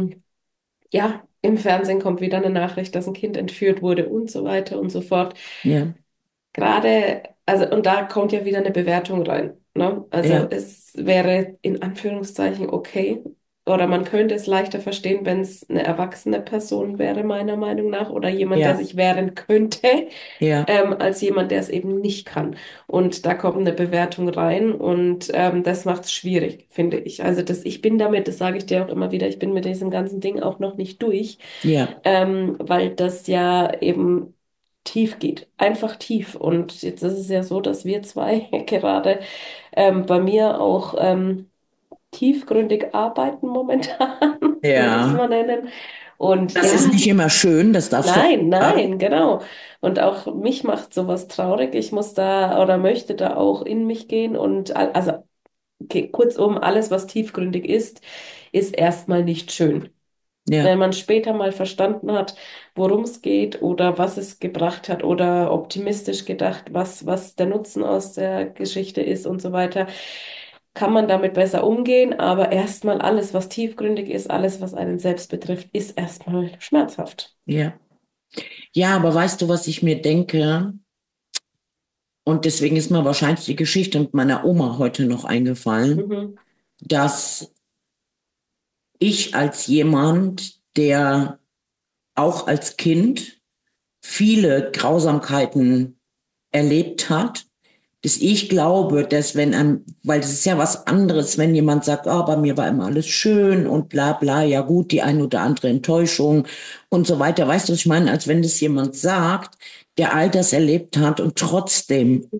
B: ja, im Fernsehen kommt wieder eine Nachricht, dass ein Kind entführt wurde und so weiter und so fort.
C: ja,
B: Gerade, also, und da kommt ja wieder eine Bewertung rein. Ne? Also
C: ja,
B: es wäre in Anführungszeichen okay. Oder man könnte es leichter verstehen, wenn es eine erwachsene Person wäre, meiner Meinung nach, oder jemand, der
C: ja,
B: sich wehren könnte,
C: ja,
B: als jemand, der es eben nicht kann. Und da kommt eine Bewertung rein und das macht es schwierig, finde ich. Also ich bin damit, das sage ich dir auch immer wieder, ich bin mit diesem ganzen Ding auch noch nicht durch,
C: ja,
B: weil das ja eben tief geht. Einfach tief. Und jetzt ist es ja so, dass wir zwei gerade bei mir auch tiefgründig arbeiten momentan, würde ich es
C: Ja,
B: mal nennen. Und
C: das ist
B: ja,
C: nicht immer schön, das darfst du auch
B: nein,
C: sagen.
B: nein, genau. Und auch mich macht sowas traurig. Ich muss da oder möchte da auch in mich gehen und also okay, kurzum, alles, was tiefgründig ist erstmal nicht schön.
C: Ja,
B: Wenn man später mal verstanden hat, worum es geht oder was es gebracht hat oder optimistisch gedacht, was der Nutzen aus der Geschichte ist und so weiter, kann man damit besser umgehen. Aber erstmal alles, was tiefgründig ist, alles, was einen selbst betrifft, ist erstmal schmerzhaft.
C: ja. Ja, aber weißt du, was ich mir denke? Und deswegen ist mir wahrscheinlich die Geschichte mit meiner Oma heute noch eingefallen,
B: Mhm.
C: dass ich als jemand, der auch als Kind viele Grausamkeiten erlebt hat, dass ich glaube, dass weil es ist ja was anderes, wenn jemand sagt, oh, bei mir war immer alles schön und bla bla, ja gut, die ein oder andere Enttäuschung und so weiter. Weißt du, was ich meine? Als wenn das jemand sagt, der all das erlebt hat und trotzdem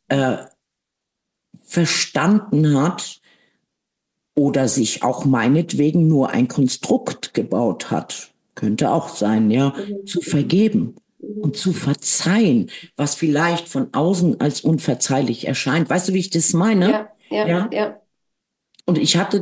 C: verstanden hat oder sich auch meinetwegen nur ein Konstrukt gebaut hat. Könnte auch sein, ja,
B: Mhm.
C: zu vergeben und
B: Mhm.
C: zu verzeihen, was vielleicht von außen als unverzeihlich erscheint. Weißt du, wie ich das meine?
B: Ja, ja,
C: Ja.
B: ja.
C: Und ich hatte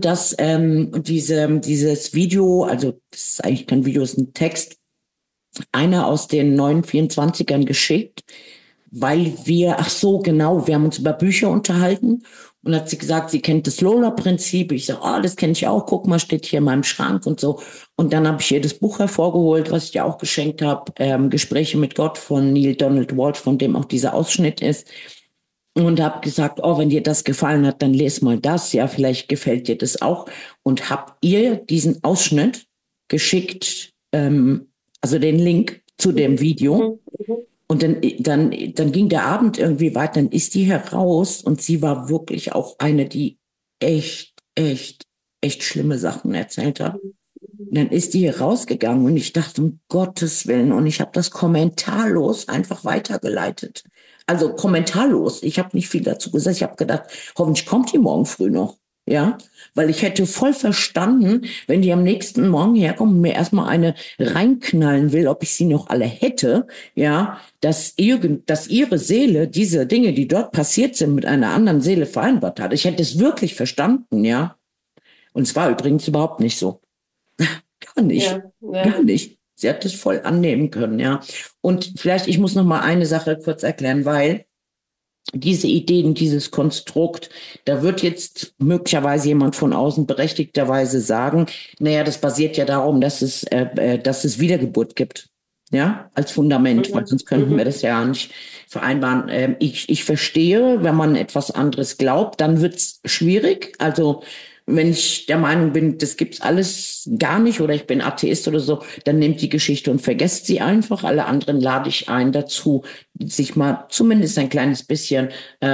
C: dieses Video, also das ist eigentlich kein Video, es ist ein Text, einer aus den neuen 24ern geschickt, weil ach so, genau, wir haben uns über Bücher unterhalten und hat sie gesagt, sie kennt das Lola-Prinzip. Ich sage, oh, das kenne ich auch, guck mal, steht hier in meinem Schrank und so. Und dann habe ich ihr das Buch hervorgeholt, was ich dir auch geschenkt habe, Gespräche mit Gott von Neil Donald Walsh, von dem auch dieser Ausschnitt ist. Und habe gesagt, oh, wenn dir das gefallen hat, dann les mal das, ja, vielleicht gefällt dir das auch. Und habe ihr diesen Ausschnitt geschickt, also den Link zu dem Video.
B: Mhm. Mhm.
C: Und dann ging der Abend irgendwie weiter, dann ist die heraus und sie war wirklich auch eine, die echt, echt, echt schlimme Sachen erzählt hat.
B: Mhm.
C: Und dann ist die hier rausgegangen und ich dachte, um Gottes Willen, und ich habe das kommentarlos einfach weitergeleitet. Also kommentarlos. Ich habe nicht viel dazu gesagt. Ich habe gedacht, hoffentlich kommt die morgen früh noch. Ja, weil ich hätte voll verstanden, wenn die am nächsten Morgen herkommt und mir erstmal eine reinknallen will, ob ich sie noch alle hätte, ja, dass ihre Seele diese Dinge, die dort passiert sind, mit einer anderen Seele vereinbart hat. Ich hätte es wirklich verstanden, ja. Und es war übrigens überhaupt nicht so. Gar nicht.
B: Ja,
C: Gar
B: ja.
C: nicht. Sie hat es voll annehmen können, ja. Und vielleicht, ich muss noch mal eine Sache kurz erklären, weil diese Ideen, dieses Konstrukt, da wird jetzt möglicherweise jemand von außen berechtigterweise sagen, naja, das basiert ja darum, dass es Wiedergeburt gibt. Ja, als Fundament, weil
B: Mhm.
C: sonst könnten wir
B: Mhm.
C: das ja nicht vereinbaren. Ich verstehe, wenn man etwas anderes glaubt, dann wird's schwierig. Also wenn ich der Meinung bin, das gibt's alles gar nicht oder ich bin Atheist oder so, dann nehmt die Geschichte und vergesst sie einfach. Alle anderen lade ich ein dazu, sich mal zumindest ein kleines bisschen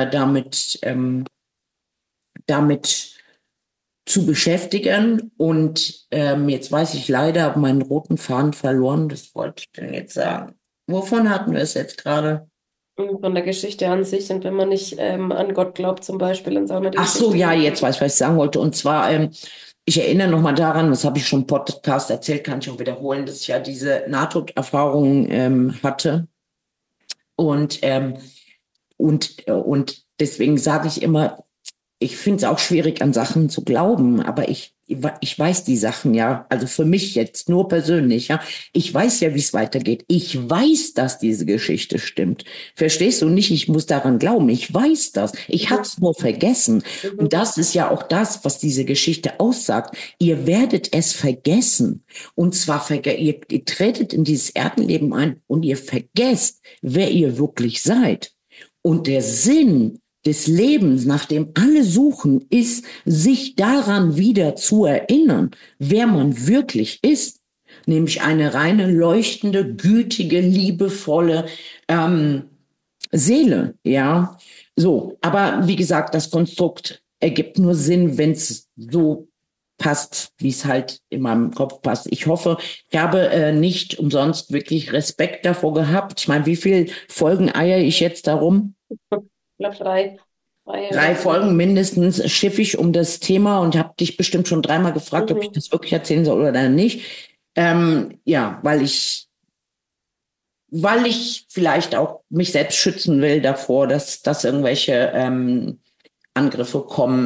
C: damit zu beschäftigen. Und jetzt weiß ich leider, habe meinen roten Faden verloren. Das wollte ich denn jetzt sagen. Wovon hatten wir es jetzt gerade?
B: Und von der Geschichte an sich. Und wenn man nicht an Gott glaubt zum Beispiel, dann soll man die
C: Ach so,
B: Geschichte
C: ja,
B: nicht
C: jetzt
B: lesen.
C: weiß ich, was ich sagen wollte. Und zwar, ich erinnere noch mal daran, das habe ich schon im Podcast erzählt, kann ich auch wiederholen, dass ich ja diese Nahtoderfahrung hatte. Und, und deswegen sage ich immer, ich finde es auch schwierig, an Sachen zu glauben, aber ich weiß die Sachen ja, also für mich jetzt nur persönlich, ja. Ich weiß ja, wie es weitergeht. Ich weiß, dass diese Geschichte stimmt. Verstehst du nicht? Ich muss daran glauben. Ich weiß das. Ich hatte
B: Mhm.
C: es nur vergessen. Und
B: Mhm.
C: das ist ja auch das, was diese Geschichte aussagt. Ihr werdet es vergessen. Und zwar, ihr tretet in dieses Erdenleben ein und ihr vergesst, wer ihr wirklich seid. Und der Sinn des Lebens, nach dem alle suchen, ist, sich daran wieder zu erinnern, wer man wirklich ist. Nämlich eine reine, leuchtende, gütige, liebevolle Seele, ja. So, aber wie gesagt, das Konstrukt ergibt nur Sinn, wenn es so passt, wie es halt in meinem Kopf passt. Ich hoffe, ich habe nicht umsonst wirklich Respekt davor gehabt. Ich meine, wie viele Folgen eier ich jetzt darum?
B: Ich glaube, drei oder
C: 3
B: so.
C: Folgen mindestens schiffig um das Thema und habe dich bestimmt schon 3-mal gefragt, ob ich
B: Mhm.
C: das wirklich erzählen soll oder nicht. Ja, weil ich vielleicht auch mich selbst schützen will davor, dass irgendwelche Angriffe kommen,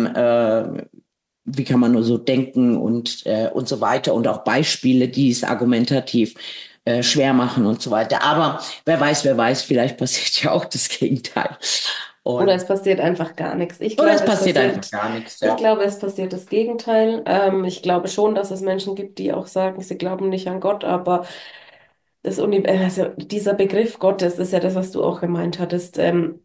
C: wie kann man nur so denken und so weiter und auch Beispiele, die es argumentativ schwer machen und so weiter. Aber wer weiß, vielleicht passiert ja auch das Gegenteil.
B: Oder
C: Und,
B: es passiert einfach gar nichts.
C: oder es passiert einfach gar nichts.
B: Ich
C: Ja.
B: glaube, es passiert das Gegenteil. Ich glaube schon, dass es Menschen gibt, die auch sagen, sie glauben nicht an Gott, aber also dieser Begriff Gottes ist ja das, was du auch gemeint hattest.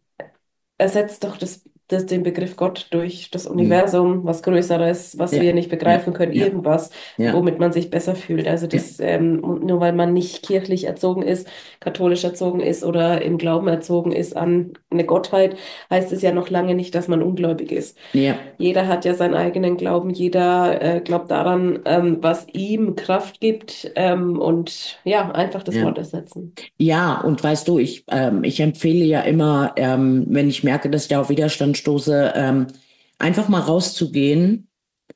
B: Ersetzt doch den Begriff Gott durch das
C: Hm.
B: Universum, was Größeres, was
C: Ja,
B: wir nicht
C: ja,
B: begreifen können,
C: ja,
B: irgendwas,
C: ja,
B: womit man sich besser fühlt. Also
C: ja.
B: und nur weil man nicht kirchlich erzogen ist, katholisch erzogen ist oder im Glauben erzogen ist an eine Gottheit, heißt es ja noch lange nicht, dass man ungläubig ist.
C: Ja.
B: Jeder hat ja seinen eigenen Glauben, jeder glaubt daran, was ihm Kraft gibt, und ja, einfach das
C: Ja.
B: Wort ersetzen.
C: Ja, und weißt du, ich empfehle ja immer, wenn ich merke, dass ich da auf Widerstand stoße, einfach mal rauszugehen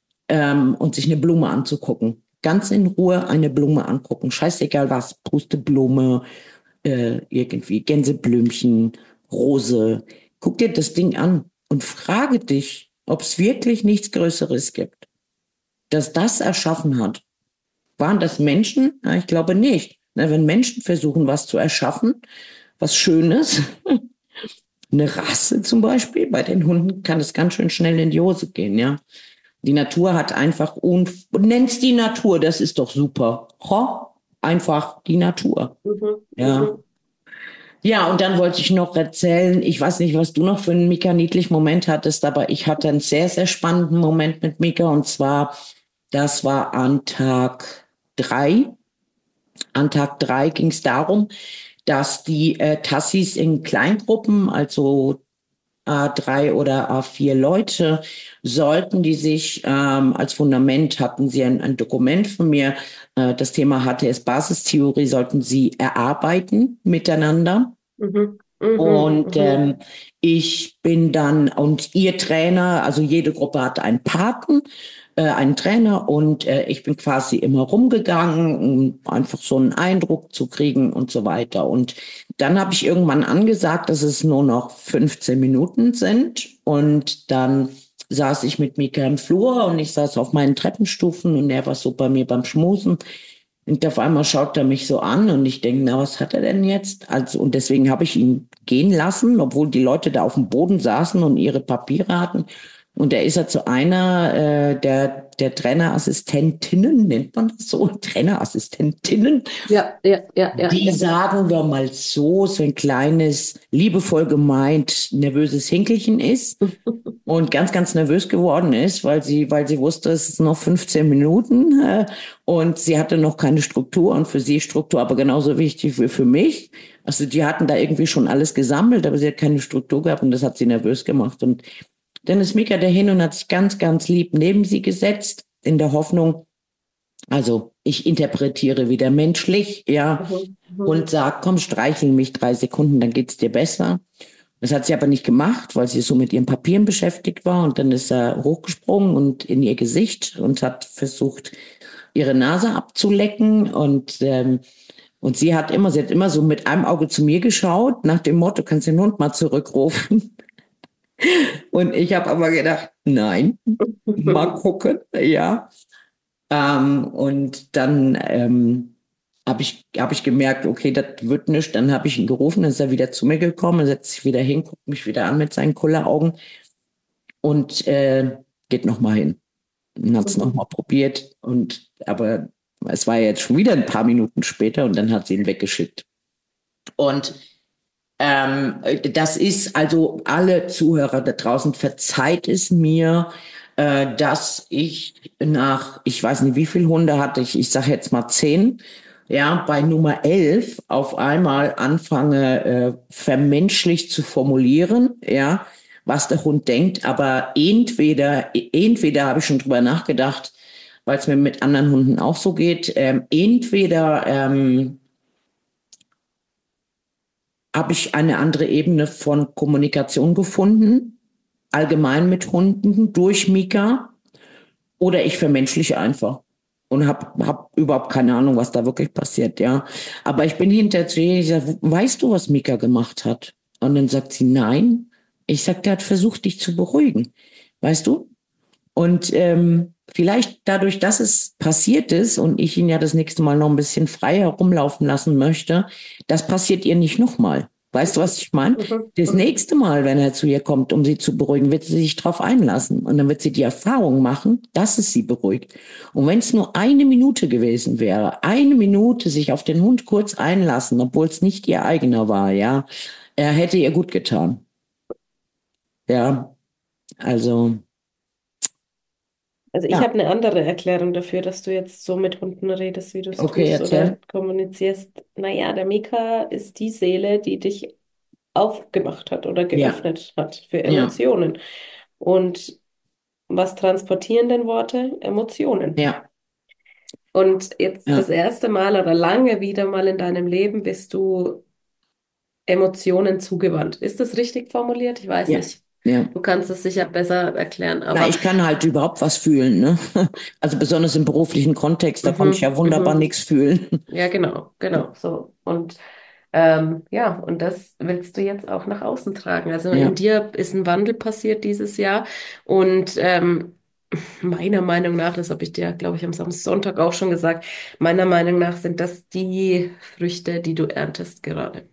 C: und sich eine Blume anzugucken. Ganz in Ruhe eine Blume angucken. Scheißegal was, Pusteblume, irgendwie Gänseblümchen, Rose. Guck dir das Ding an und frage dich, ob es wirklich nichts Größeres gibt, das das erschaffen hat. Waren das Menschen? Ja, ich glaube nicht. Na, wenn Menschen versuchen, was zu erschaffen, was Schönes, eine Rasse zum Beispiel, bei den Hunden kann es ganz schön schnell in die Hose gehen, ja. Die Natur hat einfach, nenn's die Natur, das ist doch super. Ho, einfach die Natur.
B: Mhm,
C: Ja.
B: mhm.
C: Ja, und dann wollte ich noch erzählen, ich weiß nicht, was du noch für einen Mika niedlichen Moment hattest, aber ich hatte einen sehr, sehr spannenden Moment mit Mika und zwar, das war an Tag 3. An Tag 3 ging es darum, dass die Tassis in Kleingruppen, also A3 oder A4 Leute, sollten die sich als Fundament hatten sie ein Dokument von mir, das Thema HTS-Basistheorie sollten sie erarbeiten miteinander.
B: Mhm, mhm,
C: Und
B: mhm,
C: ich bin dann, und ihr Trainer, also jede Gruppe hatte einen Paten, einen Trainer, und ich bin quasi immer rumgegangen, um einfach so einen Eindruck zu kriegen und so weiter. Und dann habe ich irgendwann angesagt, dass es nur noch 15 Minuten sind. Und dann saß ich mit Mika im Flur und ich saß auf meinen Treppenstufen und er war so bei mir beim Schmusen. Und auf einmal schaut er mich so an und ich denke, na, was hat er denn jetzt? Also, und deswegen habe ich ihn gehen lassen, obwohl die Leute da auf dem Boden saßen und ihre Papiere hatten. Und da ist er zu einer der Trainerassistentinnen, nennt man das so, Trainerassistentinnen,
B: ja, ja, ja, ja,
C: die,
B: ja.
C: sagen wir mal so ein kleines, liebevoll gemeint, nervöses Hinkelchen ist und ganz, ganz nervös geworden ist, weil sie wusste, es ist noch 15 Minuten und sie hatte noch keine Struktur und für sie Struktur aber genauso wichtig wie für mich. Also die hatten da irgendwie schon alles gesammelt, aber sie hat keine Struktur gehabt und das hat sie nervös gemacht. Und dann ist Mika dahin und hat sich ganz, ganz lieb neben sie gesetzt, in der Hoffnung, also ich interpretiere wieder menschlich, ja,
B: Mhm, mhm,
C: und sag, komm, streichel mich 3 Sekunden, dann geht's dir besser. Das hat sie aber nicht gemacht, weil sie so mit ihren Papieren beschäftigt war. Und dann ist er hochgesprungen und in ihr Gesicht und hat versucht, ihre Nase abzulecken. Und sie hat immer so mit einem Auge zu mir geschaut, nach dem Motto, kannst den Hund mal zurückrufen. Und ich habe aber gedacht, nein, mal
B: mhm.
C: gucken, ja. Und dann hab ich gemerkt, okay, das wird nichts. Dann habe ich ihn gerufen, dann ist er wieder zu mir gekommen, setzt sich wieder hin, guckt mich wieder an mit seinen Kulleraugen und geht noch mal hin. Und hat es noch
B: Mhm.
C: mal probiert. Aber es war jetzt schon wieder ein paar Minuten später und dann hat sie ihn weggeschickt. Und das ist also alle Zuhörer da draußen, verzeiht es mir, dass ich ich weiß nicht, wie viele Hunde hatte ich sage jetzt mal 10, ja, bei Nummer 11 auf einmal anfange, vermenschlicht zu formulieren, ja, was der Hund denkt. Aber entweder habe ich schon drüber nachgedacht, weil es mir mit anderen Hunden auch so geht. Entweder habe ich eine andere Ebene von Kommunikation gefunden, allgemein mit Hunden durch Mika, oder ich vermenschliche einfach und hab überhaupt keine Ahnung, was da wirklich passiert, ja. Aber ich bin hinterher zu ihr, ich sag, weißt du, was Mika gemacht hat? Und dann sagt sie, nein. Ich sag, der hat versucht, dich zu beruhigen, weißt du? Und vielleicht dadurch, dass es passiert ist und ich ihn ja das nächste Mal noch ein bisschen frei herumlaufen lassen möchte, das passiert ihr nicht nochmal. Weißt du, was ich meine? Das nächste Mal, wenn er zu ihr kommt, um sie zu beruhigen, wird sie sich drauf einlassen. Und dann wird sie die Erfahrung machen, dass es sie beruhigt. Und wenn es nur 1 Minute gewesen wäre, 1 Minute sich auf den Hund kurz einlassen, obwohl es nicht ihr eigener war, ja, er hätte ihr gut getan. Ja, also...
B: Also ich habe eine andere Erklärung dafür, dass du jetzt so mit Hunden redest, wie du es
C: Okay,
B: tust oder kommunizierst. Naja, der Mika ist die Seele, die dich aufgemacht hat oder
C: ja,
B: geöffnet hat für
C: ja,
B: Emotionen. Und was transportieren denn Worte? Emotionen.
C: ja,
B: Und jetzt das
C: ja,
B: erste Mal oder lange wieder mal in deinem Leben bist du Emotionen zugewandt. Ist das richtig formuliert? Ich weiß
C: ja,
B: nicht.
C: ja.
B: Du kannst es sicher besser erklären,
C: Na,
B: aber
C: ich kann halt überhaupt was fühlen, ne? Also besonders im beruflichen Kontext, da konnte ich ja wunderbar
B: mhm.
C: nichts fühlen.
B: Ja, genau, so. Und ja, und das willst du jetzt auch nach außen tragen. Also in
C: Ja.
B: dir ist ein Wandel passiert dieses Jahr und meiner Meinung nach, das habe ich dir, glaube ich, am Sonntag auch schon gesagt, meiner Meinung nach sind das die Früchte, die du erntest gerade.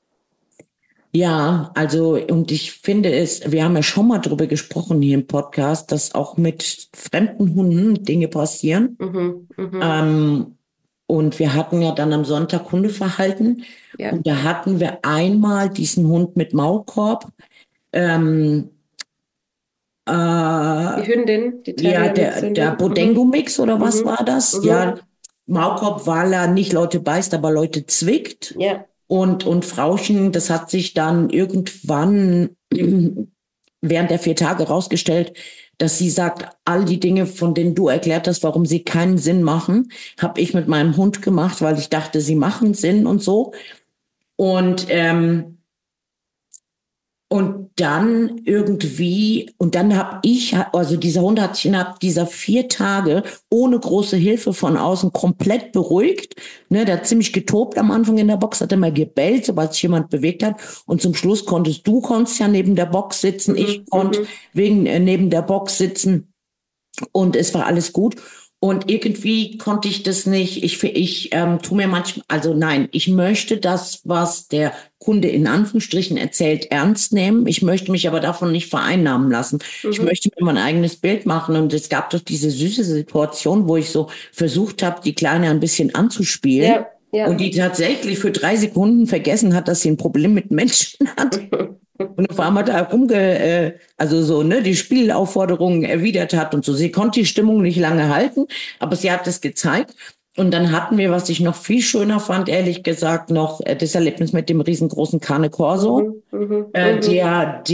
C: Ja, also, und ich finde es, wir haben ja schon mal drüber gesprochen hier im Podcast, dass auch mit fremden Hunden Dinge passieren.
B: Mhm, mhm.
C: Ähm, und wir hatten ja dann am Sonntag Hundeverhalten
B: Ja,
C: und da hatten wir einmal diesen Hund mit Maulkorb. Ähm,
B: die
C: äh,
B: Hündin, die
C: Ja, der
B: Terrier-Mix-Hündin.
C: Bodengo-Mix oder was
B: Mhm,
C: war das? Ja,
B: mhm.
C: Maulkorb, weil er nicht Leute beißt, aber Leute zwickt.
B: Ja,
C: Und Frauchen, das hat sich dann irgendwann während der 4 Tage rausgestellt, dass sie sagt, all die Dinge, von denen du erklärt hast, warum sie keinen Sinn machen, habe ich mit meinem Hund gemacht, weil ich dachte, sie machen Sinn und so. Und dann irgendwie, und dann habe ich, also dieser Hund hat sich innerhalb dieser 4 Tage ohne große Hilfe von außen komplett beruhigt. Ne, der hat ziemlich getobt am Anfang in der Box, hat immer gebellt, sobald sich jemand bewegt hat. Und zum Schluss konntest ja neben der Box sitzen, ich
B: mhm,
C: konnte
B: mhm.
C: neben der Box sitzen. Und es war alles gut. Und irgendwie konnte ich das nicht. Ich tue mir manchmal, also nein, ich möchte das, was der Kunde in Anführungsstrichen erzählt, ernst nehmen. Ich möchte mich aber davon nicht vereinnahmen lassen. Ich
B: Mhm.
C: möchte mir mein eigenes Bild machen. Und es gab doch diese süße Situation, wo ich so versucht habe, die Kleine ein bisschen anzuspielen.
B: Ja,
C: Und
B: ja.
C: die tatsächlich für 3 Sekunden vergessen hat, dass sie ein Problem mit Menschen hat. Und auf einmal da also so, ne, die Spielaufforderungen erwidert hat und so. Sie konnte die Stimmung nicht lange halten, aber sie hat es gezeigt. Und dann hatten wir, was ich noch viel schöner fand, ehrlich gesagt, noch das Erlebnis mit dem riesengroßen Cane Corso.
B: Mhm, mhm, mhm.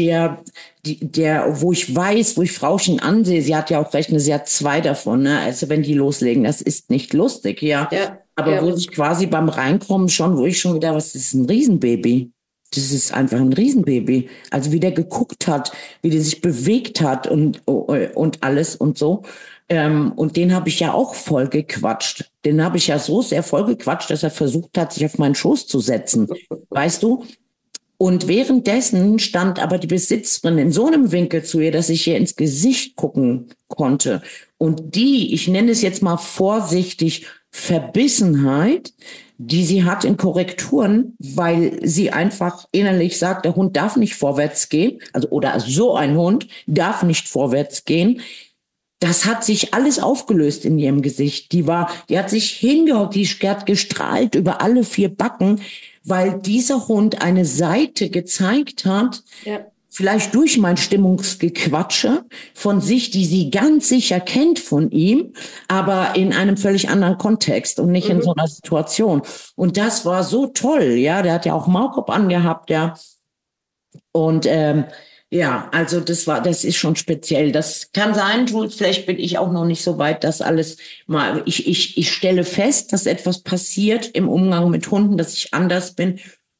C: Wo ich weiß, wo ich Frauchen ansehe, sie hat ja auch recht, sie hat 2 davon, ne? Also wenn die loslegen, das ist nicht lustig, ja.
B: Ja,
C: Aber wo
B: ja.
C: sich quasi beim Reinkommen schon, wo ich schon wieder, was ist ein Riesenbaby? Das ist einfach ein Riesenbaby. Also wie der geguckt hat, wie der sich bewegt hat und alles und so. Und den habe ich ja auch voll gequatscht. Den habe ich ja so sehr voll gequatscht, dass er versucht hat, sich auf meinen Schoß zu setzen. Weißt du? Und währenddessen stand aber die Besitzerin in so einem Winkel zu ihr, dass ich ihr ins Gesicht gucken konnte. Und die, ich nenne es jetzt mal vorsichtig, Verbissenheit, die sie hat in Korrekturen, weil sie einfach innerlich sagt, der Hund darf nicht vorwärts gehen, also oder so ein Hund darf nicht vorwärts gehen. Das hat sich alles aufgelöst in ihrem Gesicht. Die hat sich hingehockt, die hat gestrahlt über alle 4 Backen, weil dieser Hund eine Seite gezeigt hat,
B: Ja.
C: vielleicht durch mein Stimmungsgequatsche von sich, die sie ganz sicher kennt von ihm, aber in einem völlig anderen Kontext und nicht in so
B: Mhm.
C: einer Situation. Und das war so toll, ja. Der hat ja auch Maulkorb angehabt, ja. Und Ja, also das ist schon speziell. Das kann sein, Jules, vielleicht bin ich auch noch nicht so weit, dass alles mal, ich stelle fest, dass etwas passiert im Umgang mit Hunden, dass ich anders bin.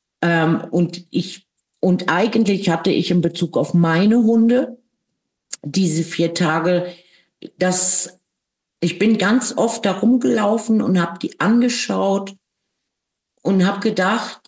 C: Und eigentlich hatte ich in Bezug auf meine Hunde diese 4 Tage, dass ich bin ganz oft da rumgelaufen und habe die angeschaut und habe gedacht,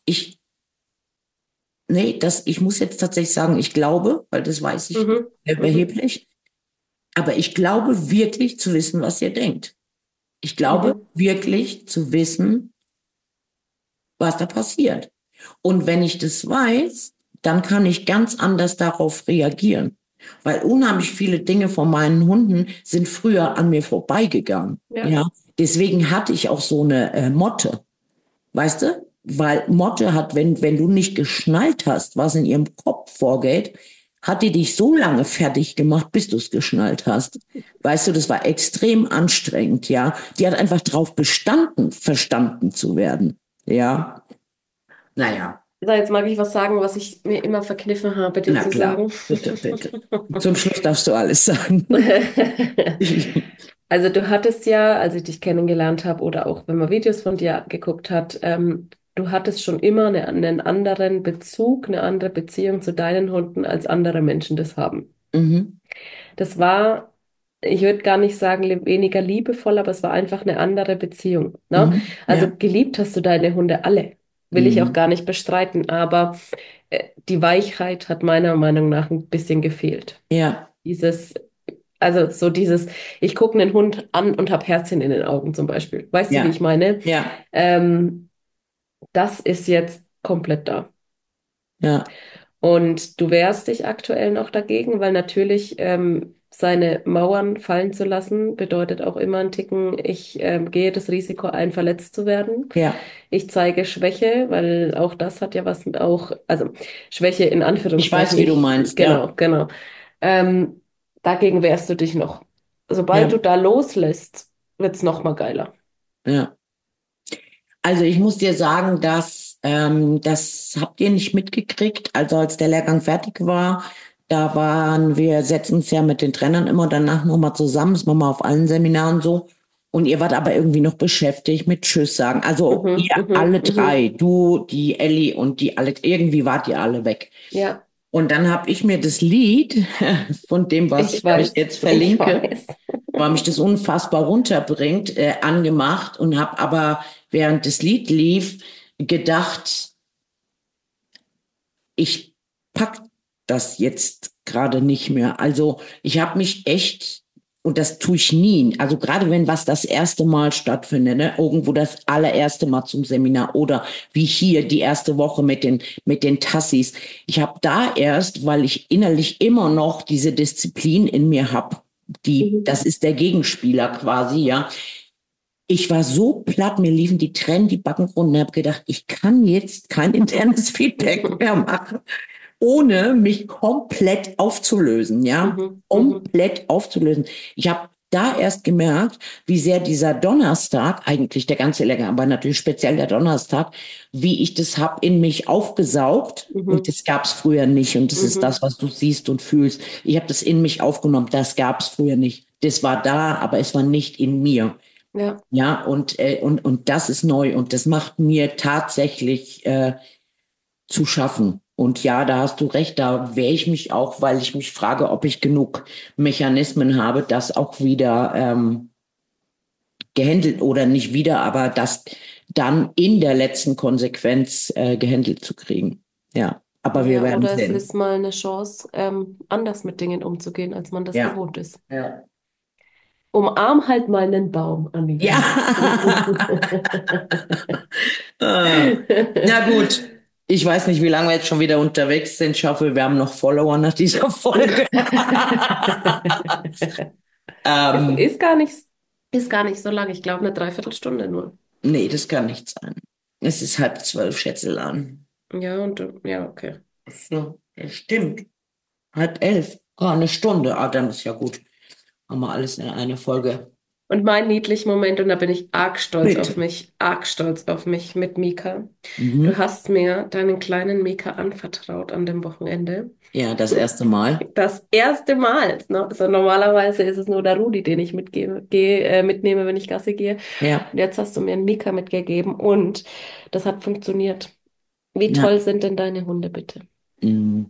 C: ich muss jetzt tatsächlich sagen, ich glaube, weil das weiß ich nicht, erheblich, aber ich glaube wirklich zu wissen, was ihr denkt. Ich glaube wirklich zu wissen, was da passiert. Und wenn ich das weiß, dann kann ich ganz anders darauf reagieren. Weil unheimlich viele Dinge von meinen Hunden sind früher an mir vorbeigegangen. Ja. Deswegen hatte ich auch so eine Motte. Weißt du? Weil Motte hat, wenn du nicht geschnallt hast, was in ihrem Kopf vorgeht, hat die dich so lange fertig gemacht, bis du es geschnallt hast. Weißt du, das war extrem anstrengend, ja. Die hat einfach drauf bestanden, verstanden zu werden. Ja. Naja.
B: So, jetzt mag ich was sagen, was ich mir immer verkniffen habe, dir
C: Na
B: zu
C: klar.
B: sagen.
C: Bitte, bitte. Zum Schluss darfst du alles sagen.
B: Also du hattest ja, als ich dich kennengelernt habe oder auch wenn man Videos von dir geguckt hat, du hattest schon immer einen anderen Bezug, eine andere Beziehung zu deinen Hunden, als andere Menschen das haben.
C: Mhm.
B: Das war, ich würde gar nicht sagen weniger liebevoll, aber es war einfach eine andere Beziehung. Ne?
C: Mhm.
B: Also
C: Ja.
B: geliebt hast du deine Hunde alle, will ich auch
C: Mhm.
B: gar nicht bestreiten, aber die Weichheit hat meiner Meinung nach ein bisschen gefehlt.
C: Ja.
B: Dieses, also so dieses, ich gucke einen Hund an und habe Herzchen in den Augen zum Beispiel. Weißt du, wie
C: Ja.
B: ich meine?
C: Ja.
B: Ähm, Das ist jetzt komplett da.
C: Ja.
B: Und du wehrst dich aktuell noch dagegen, weil natürlich seine Mauern fallen zu lassen, bedeutet auch immer ein Ticken, ich gehe das Risiko ein, verletzt zu werden.
C: Ja.
B: Ich zeige Schwäche, weil auch das hat ja was mit auch, also Schwäche in
C: Ich
B: Anführungszeichen,
C: weiß, wie du meinst, ja.
B: genau. Ähm, Dagegen wehrst du dich noch. Sobald du
C: Ja.
B: da loslässt, wird's noch mal geiler.
C: Ja. Also ich muss dir sagen, dass das habt ihr nicht mitgekriegt. Also als der Lehrgang fertig war, wir setzen uns ja mit den Trainern immer danach nochmal zusammen, das machen wir auf allen Seminaren so. Und ihr wart aber irgendwie noch beschäftigt mit Tschüss sagen. Also
B: Mhm,
C: ihr
B: mhm,
C: alle
B: mhm.
C: drei, du, die Elli und die Alex, irgendwie wart ihr alle weg.
B: Ja,
C: Und dann habe ich mir das Lied von dem, was
B: ich
C: ich euch
B: weiß,
C: jetzt
B: ich
C: verlinke,
B: weiß.
C: weil mich das unfassbar runterbringt, angemacht und habe aber, während das Lied lief, gedacht, ich pack das jetzt gerade nicht mehr. Also ich habe mich echt, und das tue ich nie, also gerade wenn was das erste Mal stattfindet, ne, irgendwo das allererste Mal zum Seminar oder wie hier die erste Woche mit den Tassis. Ich habe da erst, weil ich innerlich immer noch diese Disziplin in mir habe,
B: Mhm.
C: das ist der Gegenspieler quasi, ja. Ich war so platt, mir liefen die Tränen die Backen runter und habe gedacht, ich kann jetzt kein internes Feedback mehr machen, ohne mich komplett aufzulösen, ja,
B: Mhm, mhm,
C: komplett aufzulösen. Ich habe da erst gemerkt, wie sehr dieser Donnerstag, eigentlich der ganze Lehrgang, aber natürlich speziell der Donnerstag, wie ich das hab in mich aufgesaugt. Und
B: mhm,
C: das gab's früher nicht. Und das ist das,
B: mhm.
C: was du siehst und fühlst. Ich habe das in mich aufgenommen. Das gab's früher nicht. Das war da, aber es war nicht in mir.
B: Ja,
C: Ja, und das ist neu und das macht mir tatsächlich zu schaffen. Und ja, da hast du recht, da wehre ich mich auch, weil ich mich frage, ob ich genug Mechanismen habe, das auch wieder gehandelt oder nicht wieder, aber das dann in der letzten Konsequenz gehandelt zu kriegen. Ja, aber wir
B: ja,
C: werden
B: oder es
C: sehen.
B: ist mal eine Chance, anders mit Dingen umzugehen, als man das
C: Ja,
B: gewohnt ist.
C: ja.
B: Umarm halt mal einen Baum,
C: Ja.
B: Annika.
C: Na gut. Ich weiß nicht, wie lange wir jetzt schon wieder unterwegs sind. Ich hoffe, wir haben noch Follower nach dieser Folge.
B: Es
C: ähm,
B: ist gar nicht so lang. Ich glaube, eine Dreiviertelstunde nur.
C: nee, das kann nicht sein. Es ist 11:30, Schätzelein.
B: Ja, und ja, okay.
C: So, das stimmt. 10:30. Ah, eine Stunde. Ah, dann ist ja gut. Haben wir alles in eine Folge
B: Und mein niedlicher Moment, und da bin ich
C: Bitte.
B: arg stolz auf mich mit Mika. Du
C: Mhm.
B: hast mir deinen kleinen Mika anvertraut an dem Wochenende.
C: Ja, das erste Mal.
B: Das erste Mal. Ne? Also normalerweise ist es nur der Rudi, den ich mitnehme, wenn ich Gassi gehe.
C: Ja.
B: Und jetzt hast du mir einen Mika mitgegeben und das hat funktioniert. Wie
C: Ja.
B: toll sind denn deine Hunde, bitte?
C: Mhm.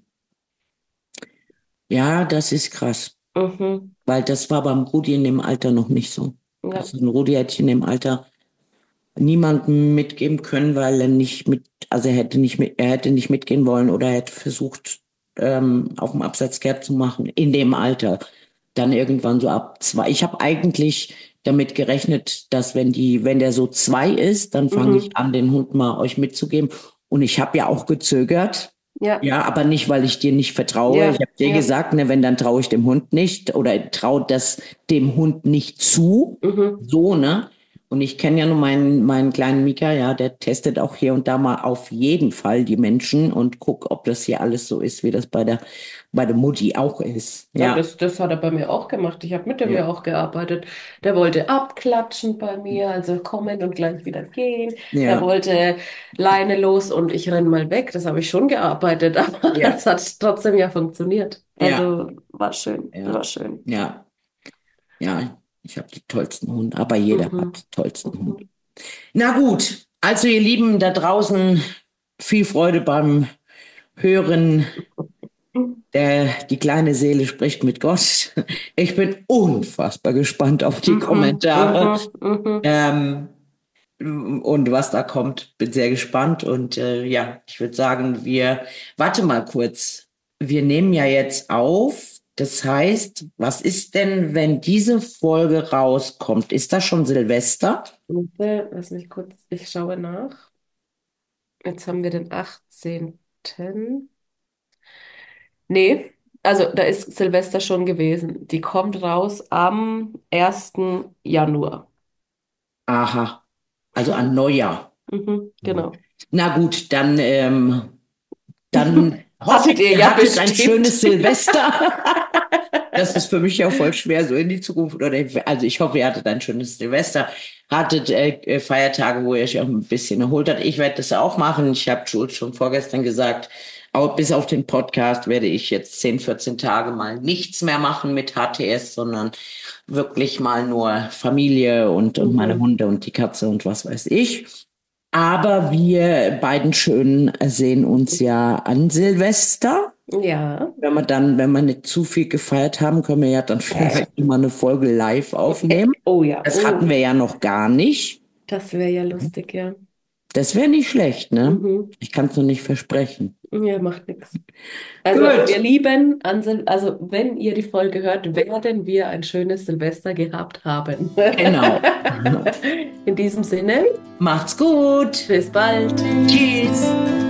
C: Ja, das ist krass.
B: Mhm.
C: Weil das war beim Rudi in dem Alter noch nicht so.
B: Ja.
C: Also ein Rudi hätte ich in dem Alter niemandem mitgeben können, weil er nicht mit, also er hätte nicht mitgehen wollen oder er hätte versucht, auf dem Absatz kehrt zu machen in dem Alter. Dann irgendwann so ab 2. Ich habe eigentlich damit gerechnet, dass wenn der so 2 ist, dann fange ich
B: Mhm.
C: an, den Hund mal euch mitzugeben. Und ich habe ja auch gezögert.
B: Ja.
C: Ja, aber nicht, weil ich dir nicht vertraue. Ich
B: Ja.
C: habe dir
B: Ja.
C: gesagt, ne, wenn, dann traue ich dem Hund nicht oder traue das dem Hund nicht zu.
B: Mhm.
C: So, ne? Und ich kenne ja nur meinen kleinen Mika, ja, der testet auch hier und da mal auf jeden Fall die Menschen und guckt, ob das hier alles so ist, wie das bei der Mutti auch ist.
B: Ja,
C: Ja,
B: das hat er bei mir auch gemacht. Ich habe mit dem
C: ja,
B: ja auch gearbeitet. Der wollte abklatschen bei mir, also kommen und gleich wieder gehen. Der
C: ja,
B: wollte Leine los und ich renn mal weg. Das habe ich schon gearbeitet, aber
C: ja,
B: es hat trotzdem ja funktioniert.
C: ja,
B: Also war schön, war
C: ja,
B: schön.
C: ja, ja. Ich habe die tollsten Hunde, aber jeder hat
B: Mhm.
C: die tollsten Hunde.
B: Mhm.
C: Na gut, also ihr Lieben da draußen, viel Freude beim Hören. Die kleine Seele spricht mit Gott. Ich bin unfassbar gespannt auf die
B: Mhm.
C: Kommentare.
B: Mhm. Mhm.
C: Ähm, und was da kommt, bin sehr gespannt. Und ja, ich würde sagen, warte mal kurz. Wir nehmen ja jetzt auf. Das heißt, was ist denn, wenn diese Folge rauskommt? Ist das schon Silvester?
B: Warte, lass mich kurz, ich schaue nach. Jetzt haben wir den 18. Nee, also da ist Silvester schon gewesen. Die kommt raus am 1. Januar.
C: Aha, also an Neujahr.
B: Mhm, genau.
C: Na gut, dann hoffe
B: Hattet
C: ich,
B: ihr
C: ihr
B: ja
C: hattet ein
B: bestimmt.
C: schönes Silvester. Das ist für mich ja voll schwer, so in die Zukunft. Also ich hoffe, ihr hattet ein schönes Silvester. Hattet Feiertage, wo ihr euch auch ein bisschen erholt habt. Ich werde das auch machen. Ich habe Jules schon vorgestern gesagt, auch bis auf den Podcast werde ich jetzt 10, 14 Tage mal nichts mehr machen mit HTS, sondern wirklich mal nur Familie und meine
B: Mhm.
C: Hunde und die Katze und was weiß ich. Aber wir beiden Schönen sehen uns ja an Silvester.
B: Ja.
C: Wenn wir nicht zu viel gefeiert haben, können wir ja dann vielleicht mal eine Folge live aufnehmen.
B: Oh ja,
C: Das hatten
B: oh.
C: wir ja noch gar nicht.
B: Das wäre ja lustig, ja.
C: Das wäre nicht schlecht, ne?
B: Mhm.
C: Ich kann es noch nicht versprechen.
B: Ja, macht nichts. Also, wir
C: Gut.
B: lieben also wenn ihr die Folge hört, werden wir ein schönes Silvester gehabt haben.
C: Genau.
B: In diesem Sinne,
C: Macht's gut.
B: bis bald.
C: Tschüss.